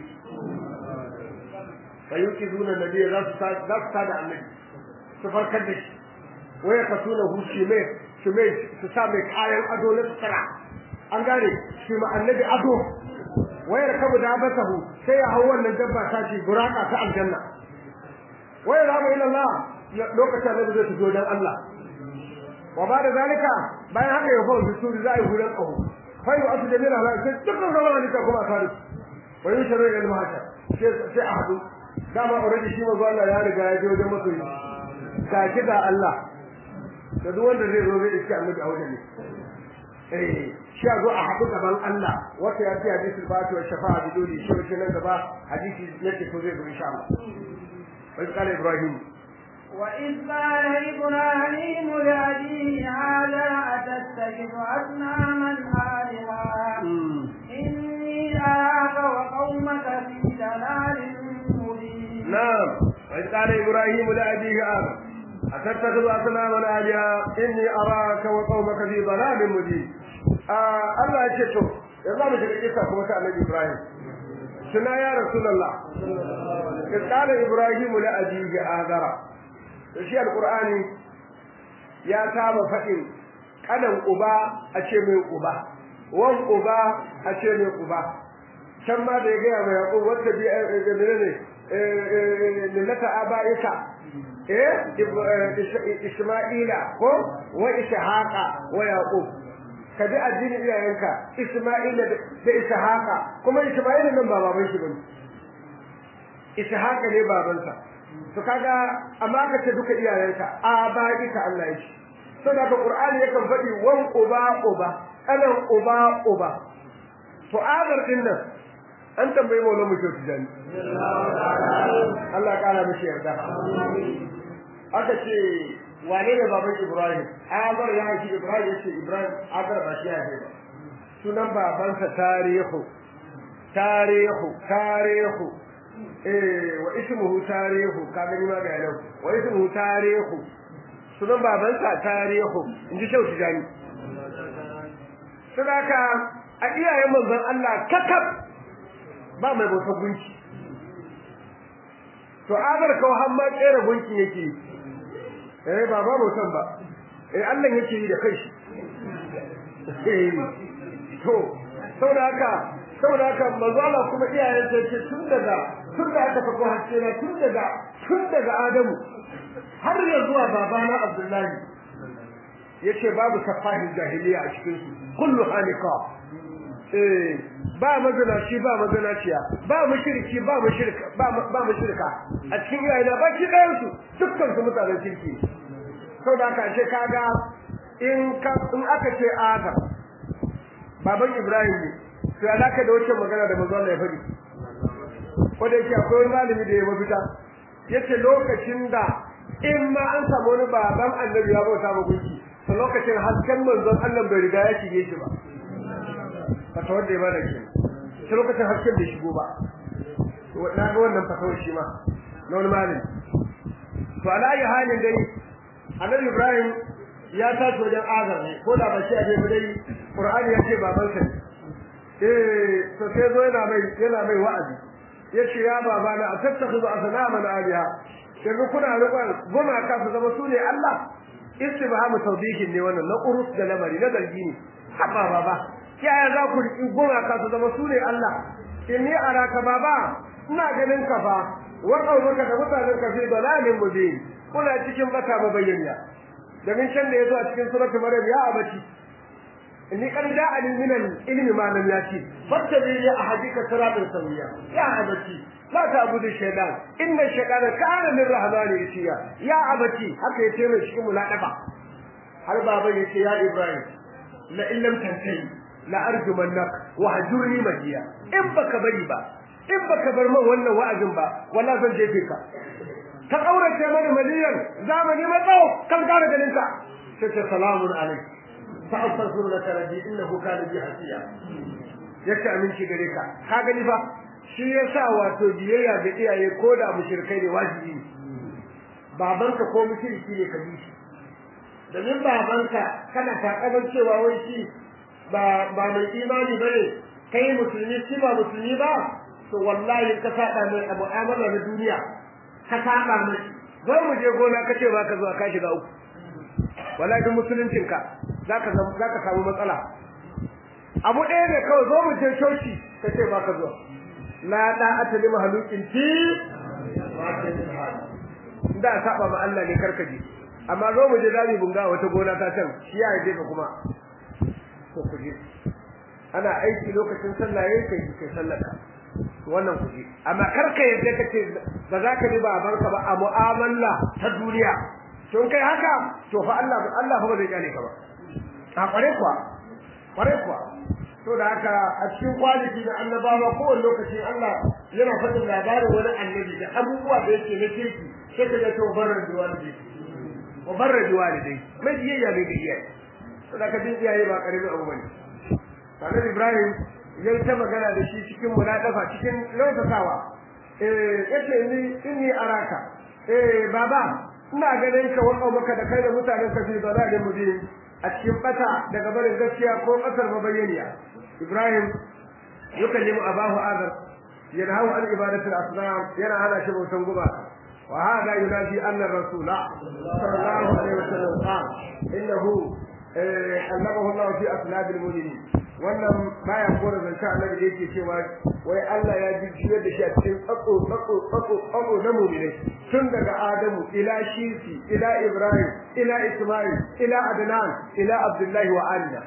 فيوكدون النبي لا تستادع النبي سفر كدش ويقصونه شمير شمير تسامي كاين أدو لسرع أنقالي شما النبي أدو ويركب دابته سيء هو النجبة تاشي براقة في الجنة ويذهب الى الله لوكacin da zai fito dan Allah wa ba da zalika bayan haka ya fa su zai huran kaho fa yu asu jamila la sai dukkan zaman da kuma tare wa yu sharu ila mahata sai sai ahadu dama already shi manzo Allah ya riga ya je wajen masoyi ga kida Allah da duk wanda zai zo zai iska annabi a wajen ne eh shi a zo a haɗu gaban Allah wata ya ce hadisi fatu wa shafa'a biduni shi nan gaba hadisi yake to zai zo insha Allah وإذ قال إبراهيم وإذ قال إبراهيم لأبيه هذا أتتخذ أصناما آلهة إني أراك وقومك في ضلال مبين نعم وإذ قال إبراهيم لأبيه هذا أتتخذ أصناما آلهة إني أراك وقومك في ضلال مبين الله يشهد يلا مش كيف تقول النبي إبراهيم suna ya rasulullah qala ibrahim la abihi azara shi alqur'ani ya saba fadin kadan uba a ce mai uba wan uba a ce mai uba can ma da ya ga mai yaqub wanda bi ne eh lillata abaika eh isma'ila ko wa ishaqa wa yaqub ka bi addinin iyayenka Isma'ila da Ishaqa kuma Isma'ila nan ba baban shi bane Ishaqa ne babansa to kaga amma ka ce duka iyayenka a ba ita Allah yake saboda ka Qur'ani yakan faɗi wan uba uba kanan uba uba to azar din nan an tambaye Maulana mu shi dan Allah kana mishi yarda aka ce wane ne baban Ibrahim azar ya haifi Ibrahim yace Ibrahim azar ba shi ya haife ba sunan babansa tarihu tarihu tarihu eh wa ismuhu tarihu kaga ni ma ga yau wa ismuhu tarihu sunan babansa tarihu inji shau tijani sadaka a iyayen manzon Allah kakab ba mai bauta gunki to azar ko hamma tsere gunki yake eh ba ba bautan ba eh Allah yake yi da kai to saboda haka saboda haka manzo Allah kuma iyayen sa ce tun daga tun da aka fako haske na tun daga tun daga Adamu har ya zuwa babana Abdullahi yace babu safahin jahiliya a cikin su kullu halika eh ba magana shi ba magana ciya ba mushriki ba mushrika ba ba mushrika a cikin iyayena ba ki dayan su dukkan su mutanen kirki saboda haka ce kaga in ka in aka ce Adam baban Ibrahim ne to alaka da wacce magana da manzo Allah ya faɗi ko da yake akwai wani malami da ya mafita yace lokacin da in ma an samu wani baban annabi ya bauta ma gunki to lokacin hasken manzon Allah bai riga ya shige shi ba fata wanda ya bada ke sai lokacin hasken bai shigo ba to na ga wannan fatawar shi ma na wani malami to ala ayi halin dai annabi Ibrahim ya tashi wajen azar ne ko da ba shi a je dai Qur'ani ya ce babansa ne eh to sai zo yana mai yana mai wa'azi yace ya baba na atattakhudhu asnaman aliha yanzu kuna rukun goma ka su zama sune Allah istibhamu tawbihin ne wannan na urus da lamari na dalgi ne haba baba yaya za ku riki goma ka su zama sune Allah inni araka baba ina ganin ka fa wa qawluka da mutanen ka fi dalalin mubin kuna cikin baka mabayyana domin can da yazo a cikin suratul maryam ya abati inni qad ja'ani min al-ilmi ma lam yati fattabi li ahadika siratan sawiya ya abati la ta'budu shaytan inna shaytana kana lirrahmani isiya ya abati haka yace mai cikin mulaqaba har baban yace ya ibrahim la illam tantahi la arjumannak wa hajurni majiya in baka bari ba in baka bar man wannan wa'azin ba wallahi zan jefe ka ka aurace mana maliyan zamani matsawo kan kare ganinka sai ce salamun alaikum fa'astaghfiru laka rabbi innahu kana bi hasiya yake aminci gare ka ka gani fa shi yasa wato biyayya ga iyaye ko da mushrikai ne wajibi babanka ko mushriki ne ka bi shi domin babanka kana takabar cewa wai shi ba ba mai imani bane kai musulmi shi ba musulmi ba to wallahi ka saba mai abu amana na duniya ka saba mai zo mu je gona kace ba ka zo ka shiga uku wallahi musuluncinka zaka zaka samu matsala abu ɗaya ne kawai zo mu je shoci kace ba ka zo la da atali mahalukin ti da saba ma Allah ne karkaje amma zo mu je dali bunga wata gona ta can shi ya yaje ka kuma to kuje ana aiki lokacin sallah yayin kai kai sallaka wannan kuje amma karka yadda kace ba za ka bi babanka ba a mu'amala ta duniya to kai haka to fa Allah Allah fa ba zai kane ka ba a kware kuwa kware kuwa to da haka a cikin kwaliti da annabawa ko lokaci Allah yana faɗin labarin wani annabi da abubuwa da yake na kirki sai ka ga to barra duwalidi wa barra duwalidi mai biyayya ne ga iyaye to da ka bin iyaye ba karamin abu bane Annabi Ibrahim yayi ta magana da shi cikin muladafa cikin lautasawa eh yace ni inni araka eh baba ina ganin ka wannan maka da kai da mutanen ka fi dalalin mubin a cikin bata daga barin gaskiya ko kasar mabayyaniya Ibrahim yukallimu abahu azar yanhahu an ibadati al-asnam yana hana shi bautan guba wa hada yunafi anna ar-rasul sallallahu alaihi wasallam qala innahu allamahu Allah fi aslab al-mu'minin wannan baya kora zanta annabi da yake cewa wai Allah ya jijiyar da shi a cikin tsako tsako tsako tsako na mu'minai tun daga Adamu ila Shifi ila Ibrahim ila Isma'il ila Adnan ila Abdullah wa Anna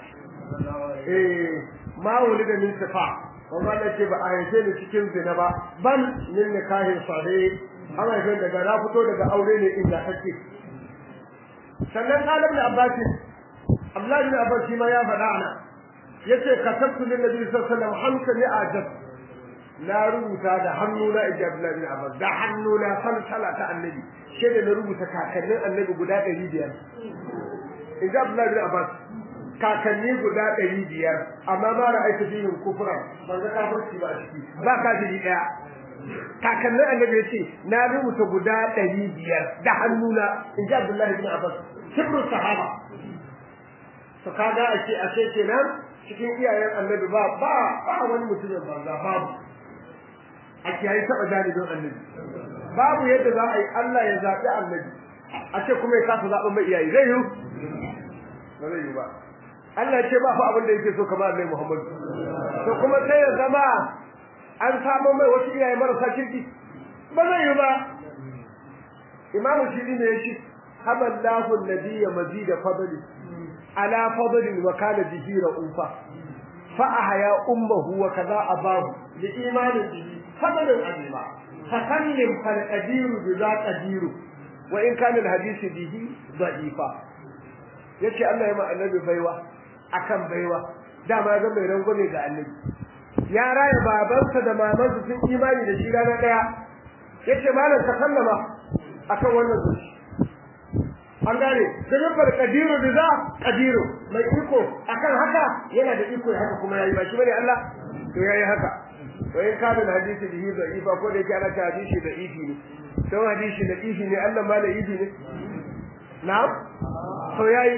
eh ma wulida min sifa kuma da ce ba a haife ni cikin zina ba ban min nikahin sare an haife daga na fito daga aure ne inda kake sannan qalam da abbas Abdullah bin Abbas shi ma ya faɗa ana yace katabtu lin nabi sallallahu alaihi wasallam hamsa ni ajab na rubuta da hannuna ijab Abdullah bin Abbas da hannuna falsala ta annabi shi da na rubuta kakannin annabi guda ɗari biyar ijab Abdullah bin Abbas kakanni guda ɗari biyar amma ma ra'aytu fihim kufra ban ga kafirci ba a ciki ba kafiri daya kakannin annabi yace na rubuta guda ɗari biyar da hannuna ijab Abdullah bin Abbas sirru sahaba to kaga ashe ashe kenan cikin iyayen annabi ba ba ba wani mutumin banza babu a kiyaye taba dani don annabi babu yadda za a yi Allah ya zabi annabi a ce kuma ya kasa zaɓin mai iyaye zai yi ba zai yi ba Allah ce ba fa abin da yake so kamar Annabi Muhammad to kuma sai ya zama an samu mai wasu iyaye marasa kirki ba zai yi ba Imam Shiri ne yace haballahu an-nabiyya mazida fadli ala fadlin wa kana bihi ra'ufa fa ahya ummuhu wa kaza abahu li imanin bihi fadlun azima fa kallim fal qadiru bi za qadiru wa in kana al-hadith bihi da'ifa yace Allah ya ma annabi baiwa akan baiwa dama ga mai rangwame ga annabi ya raya babansa da mamansa sun imani da shi rana daya yace malam ka sallama akan wannan zuci an gane da nufar kadiru da za kadiru mai iko akan haka yana da iko haka kuma yayi ba shi bane Allah to yayi haka to in ka da hadisi bihi da ifa ko da yake ana ta hadisi da ifi ne to hadisi da ifi ne Allah ma da ifi ne na'am to yayi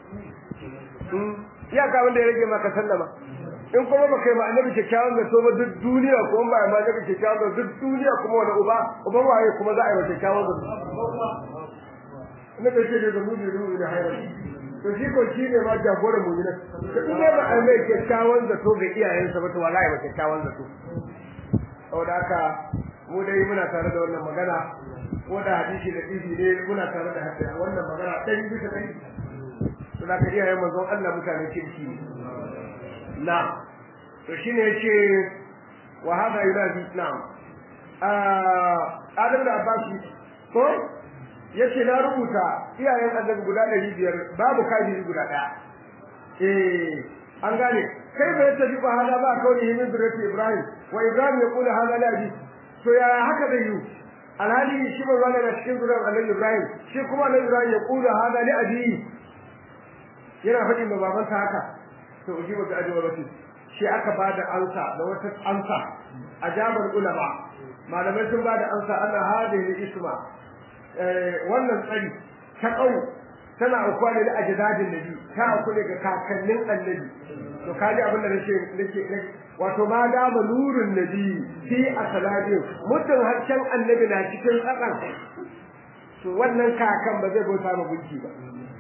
ya ka wanda ya rage maka sallama in kuma baka yi ma annabi kyakkyawan da so ba duk duniya ko ba ma annabi kyakkyawan da duk duniya kuma wani uba uban waye kuma za a yi kyakkyawan da na kace da mu da ruhu da hayar to shi ko shi ne ma jagoran mu ne to in ba a mai kyakkyawan da to ga iyayensa ba to wallahi ba kyakkyawan da to saboda haka mu dai muna tare da wannan magana ko da hadisi da ibi ne muna tare da hadisi wannan magana dai bisa dai to da kariya yayin manzon Allah mutane kirki na to shine yace wa hada yunadi na'am ah Adam da Abbas ko yace na rubuta iyayen annabi guda ɗari biyar babu kafiri guda ɗaya eh an gane kai bai tafi ba hada ba kawai himin durati Ibrahim wa Ibrahim ya kula hada laji to ya haka da yu alhali shi ba wala da cikin duran annabi Ibrahim shi kuma annabi Ibrahim ya kula hada li abi yana faɗin da babansa haka to uji ba ga ajwabati shi aka bada ansa da wata ansa ajabar ulama malamai sun bada ansa ana hadihi isma wannan tsari ta kau tana aukuwa ne da ajdadin nabi ta auku ne ga kakannin annabi to kaji abin da nake nake wato ma da nurun nabi fi asalabin mutum haccen annabi na cikin tsakan to wannan kakan ba zai bauta ma gunki ba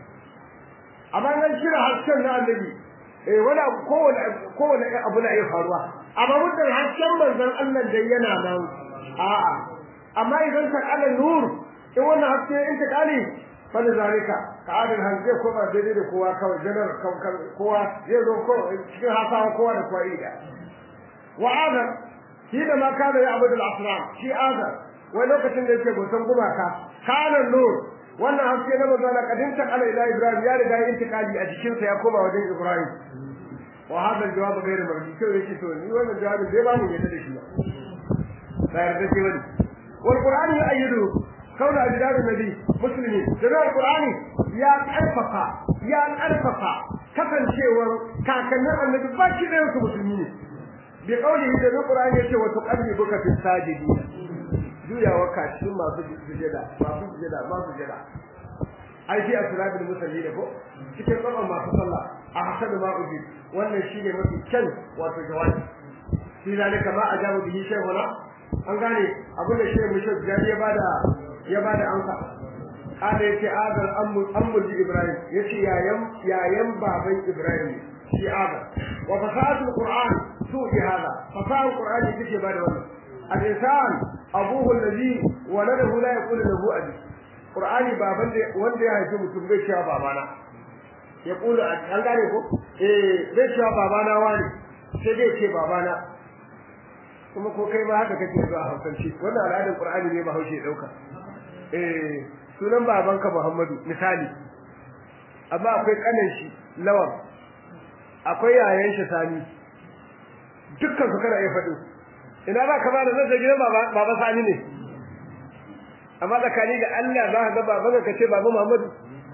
amma nan shira haccen na annabi eh wala kowane kowane abu na iya faruwa amma mutum haccen manzon Allah dai yana nan a'a amma idan ka kala nur in wannan haske intikali fa zalika ka'adin hanze ko ba daidai da kowa kawai janar kowa zai zo ko cikin hasawa kowa da kowa ida wa adam shi da ma kana ya abudul asram shi adam wai lokacin da yake gosan gumaka kana nur wannan haske na manzo Allah kadin ta kala ila Ibrahim ya riga yin intikali a jikin sa ya koma wajen Ibrahim wa hada jawab bai da marji to yake to ni wannan jawabin zai ba mu yadda da shi ba sai da shi wani wal qur'an yu'ayyidu kauna ajdadu nabi muslimi da alqur'ani ya karfafa ya karfafa kasancewar kakannin annabi ba shi da su musulmi ne bi kaulihi da alqur'ani yace wa tuqallibuka fi sajidin juyawa ka cikin masu sujada masu sujada masu sujada ai shi asrabil musalli da ko cikin tsaban masu sallah a hasadu ma uji wannan shine mafi kyan wato jawabi shi zalika ma ajabu bihi shaykhuna an gane abin da shehu mushaf jari ya bada ya bada amsa kada yace azal ammu ammu ibrahim yace yayan yayan baban ibrahim shi azal wa fasahatul qur'an su bi hada fasahatul qur'an yake bada wannan al-insan abuhu alladhi waladahu la yaqulu lahu abi qur'ani baban da wanda ya haifi mutum bai cewa babana ya kula an gane ko eh zai ce babana wani sai dai ce babana kuma ko kai ma haka kake zuwa Hausance wannan al'adar Qur'ani ne ba Haushe dauka eh sunan babanka Muhammadu misali amma akwai kanin shi Lawan akwai yayan shi Sani dukkan su kana iya faɗo ina ba ka ba da zai gidan baba baba Sani ne amma tsakani ga Allah za ka ga babanka kace baba Muhammadu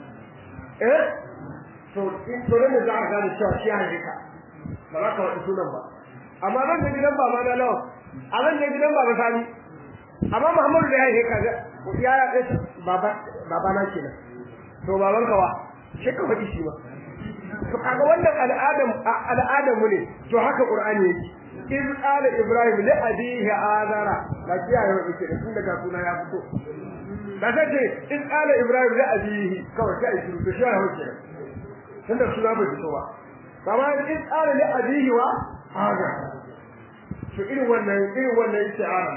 eh to in to ne za ka gane cewa shi haka ba za ka wadi sunan ba amma ran da gidan baba na Lawan a ran da gidan baba Sani amma Muhammadu da yake kaga ya ya baba baba na kenan to baban ka wa shi ka faɗi shi ba to kaga wannan al'adam al'adam mu ne to haka Qur'ani yake in qala Ibrahim li abihi azara da kiyaye wa yake tun daga suna ya fito da kace in qala Ibrahim li abihi kawai sai shi to shi ya hoce tun da suna bai fito ba kamar in qala li abihi wa azara to irin wannan irin wannan isti'ara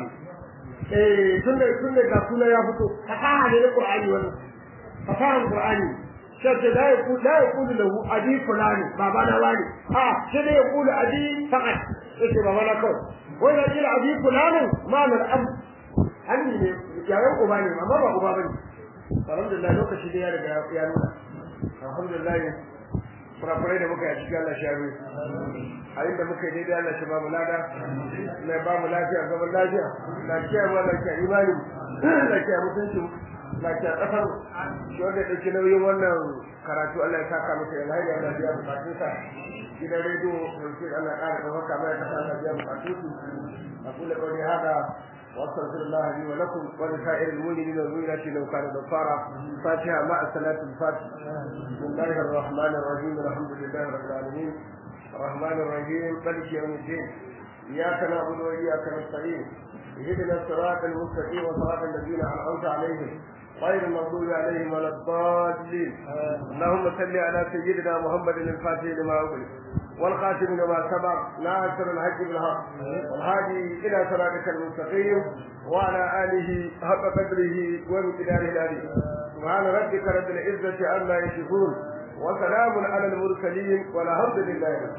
eh tun da tun daga suna ya fito fasaha ne da Qur'ani wannan fasahan Qur'ani sai da ya ku da ya ku lahu abi fulani baba na wani ha sai da ya ku abi faqat sai baba na kawai wai da kila abi fulani ma na ab hanni ne yayin uba ne amma ba uba bane alhamdulillah lokaci da ya riga ya nuna alhamdulillah kurakurai da muka yi a cikin Allah shi yabe a inda muka yi daidai Allah shi ba mu lada na ba mu lafiya zaman lafiya lafiya ma lafiya imani lafiya mutunci lafiya kasar shi wanda ya ɗauki nauyin wannan karatu Allah ya saka masa alhaji Allah ya bukatun sa gidan rediyo yanzu Allah ƙara ɗaukaka mai kasa Allah ya bukatun su a kula ƙauri hada واستغفر الله لي ولكم ولسائر المؤمنين والمؤمنات لو كان غفارا فاتحه مع الصلاه الفاتحه بسم الله الرحمن الرحيم الحمد لله رب العالمين الرحمن الرحيم مالك يوم الدين اياك نعبد واياك نستعين اهدنا الصراط المستقيم وصراط الذين انعمت عليهم غير المغضوب عليهم ولا الضالين اللهم صل على سيدنا محمد الفاتح لما أغلق والخاتم لما سبق ناصر الحق بالحق والهادي الى صراطك المستقيم وعلى اله حق قدره ومقداره العظيم سبحان ربك رب العزه عما يصفون وسلام على المرسلين والحمد لله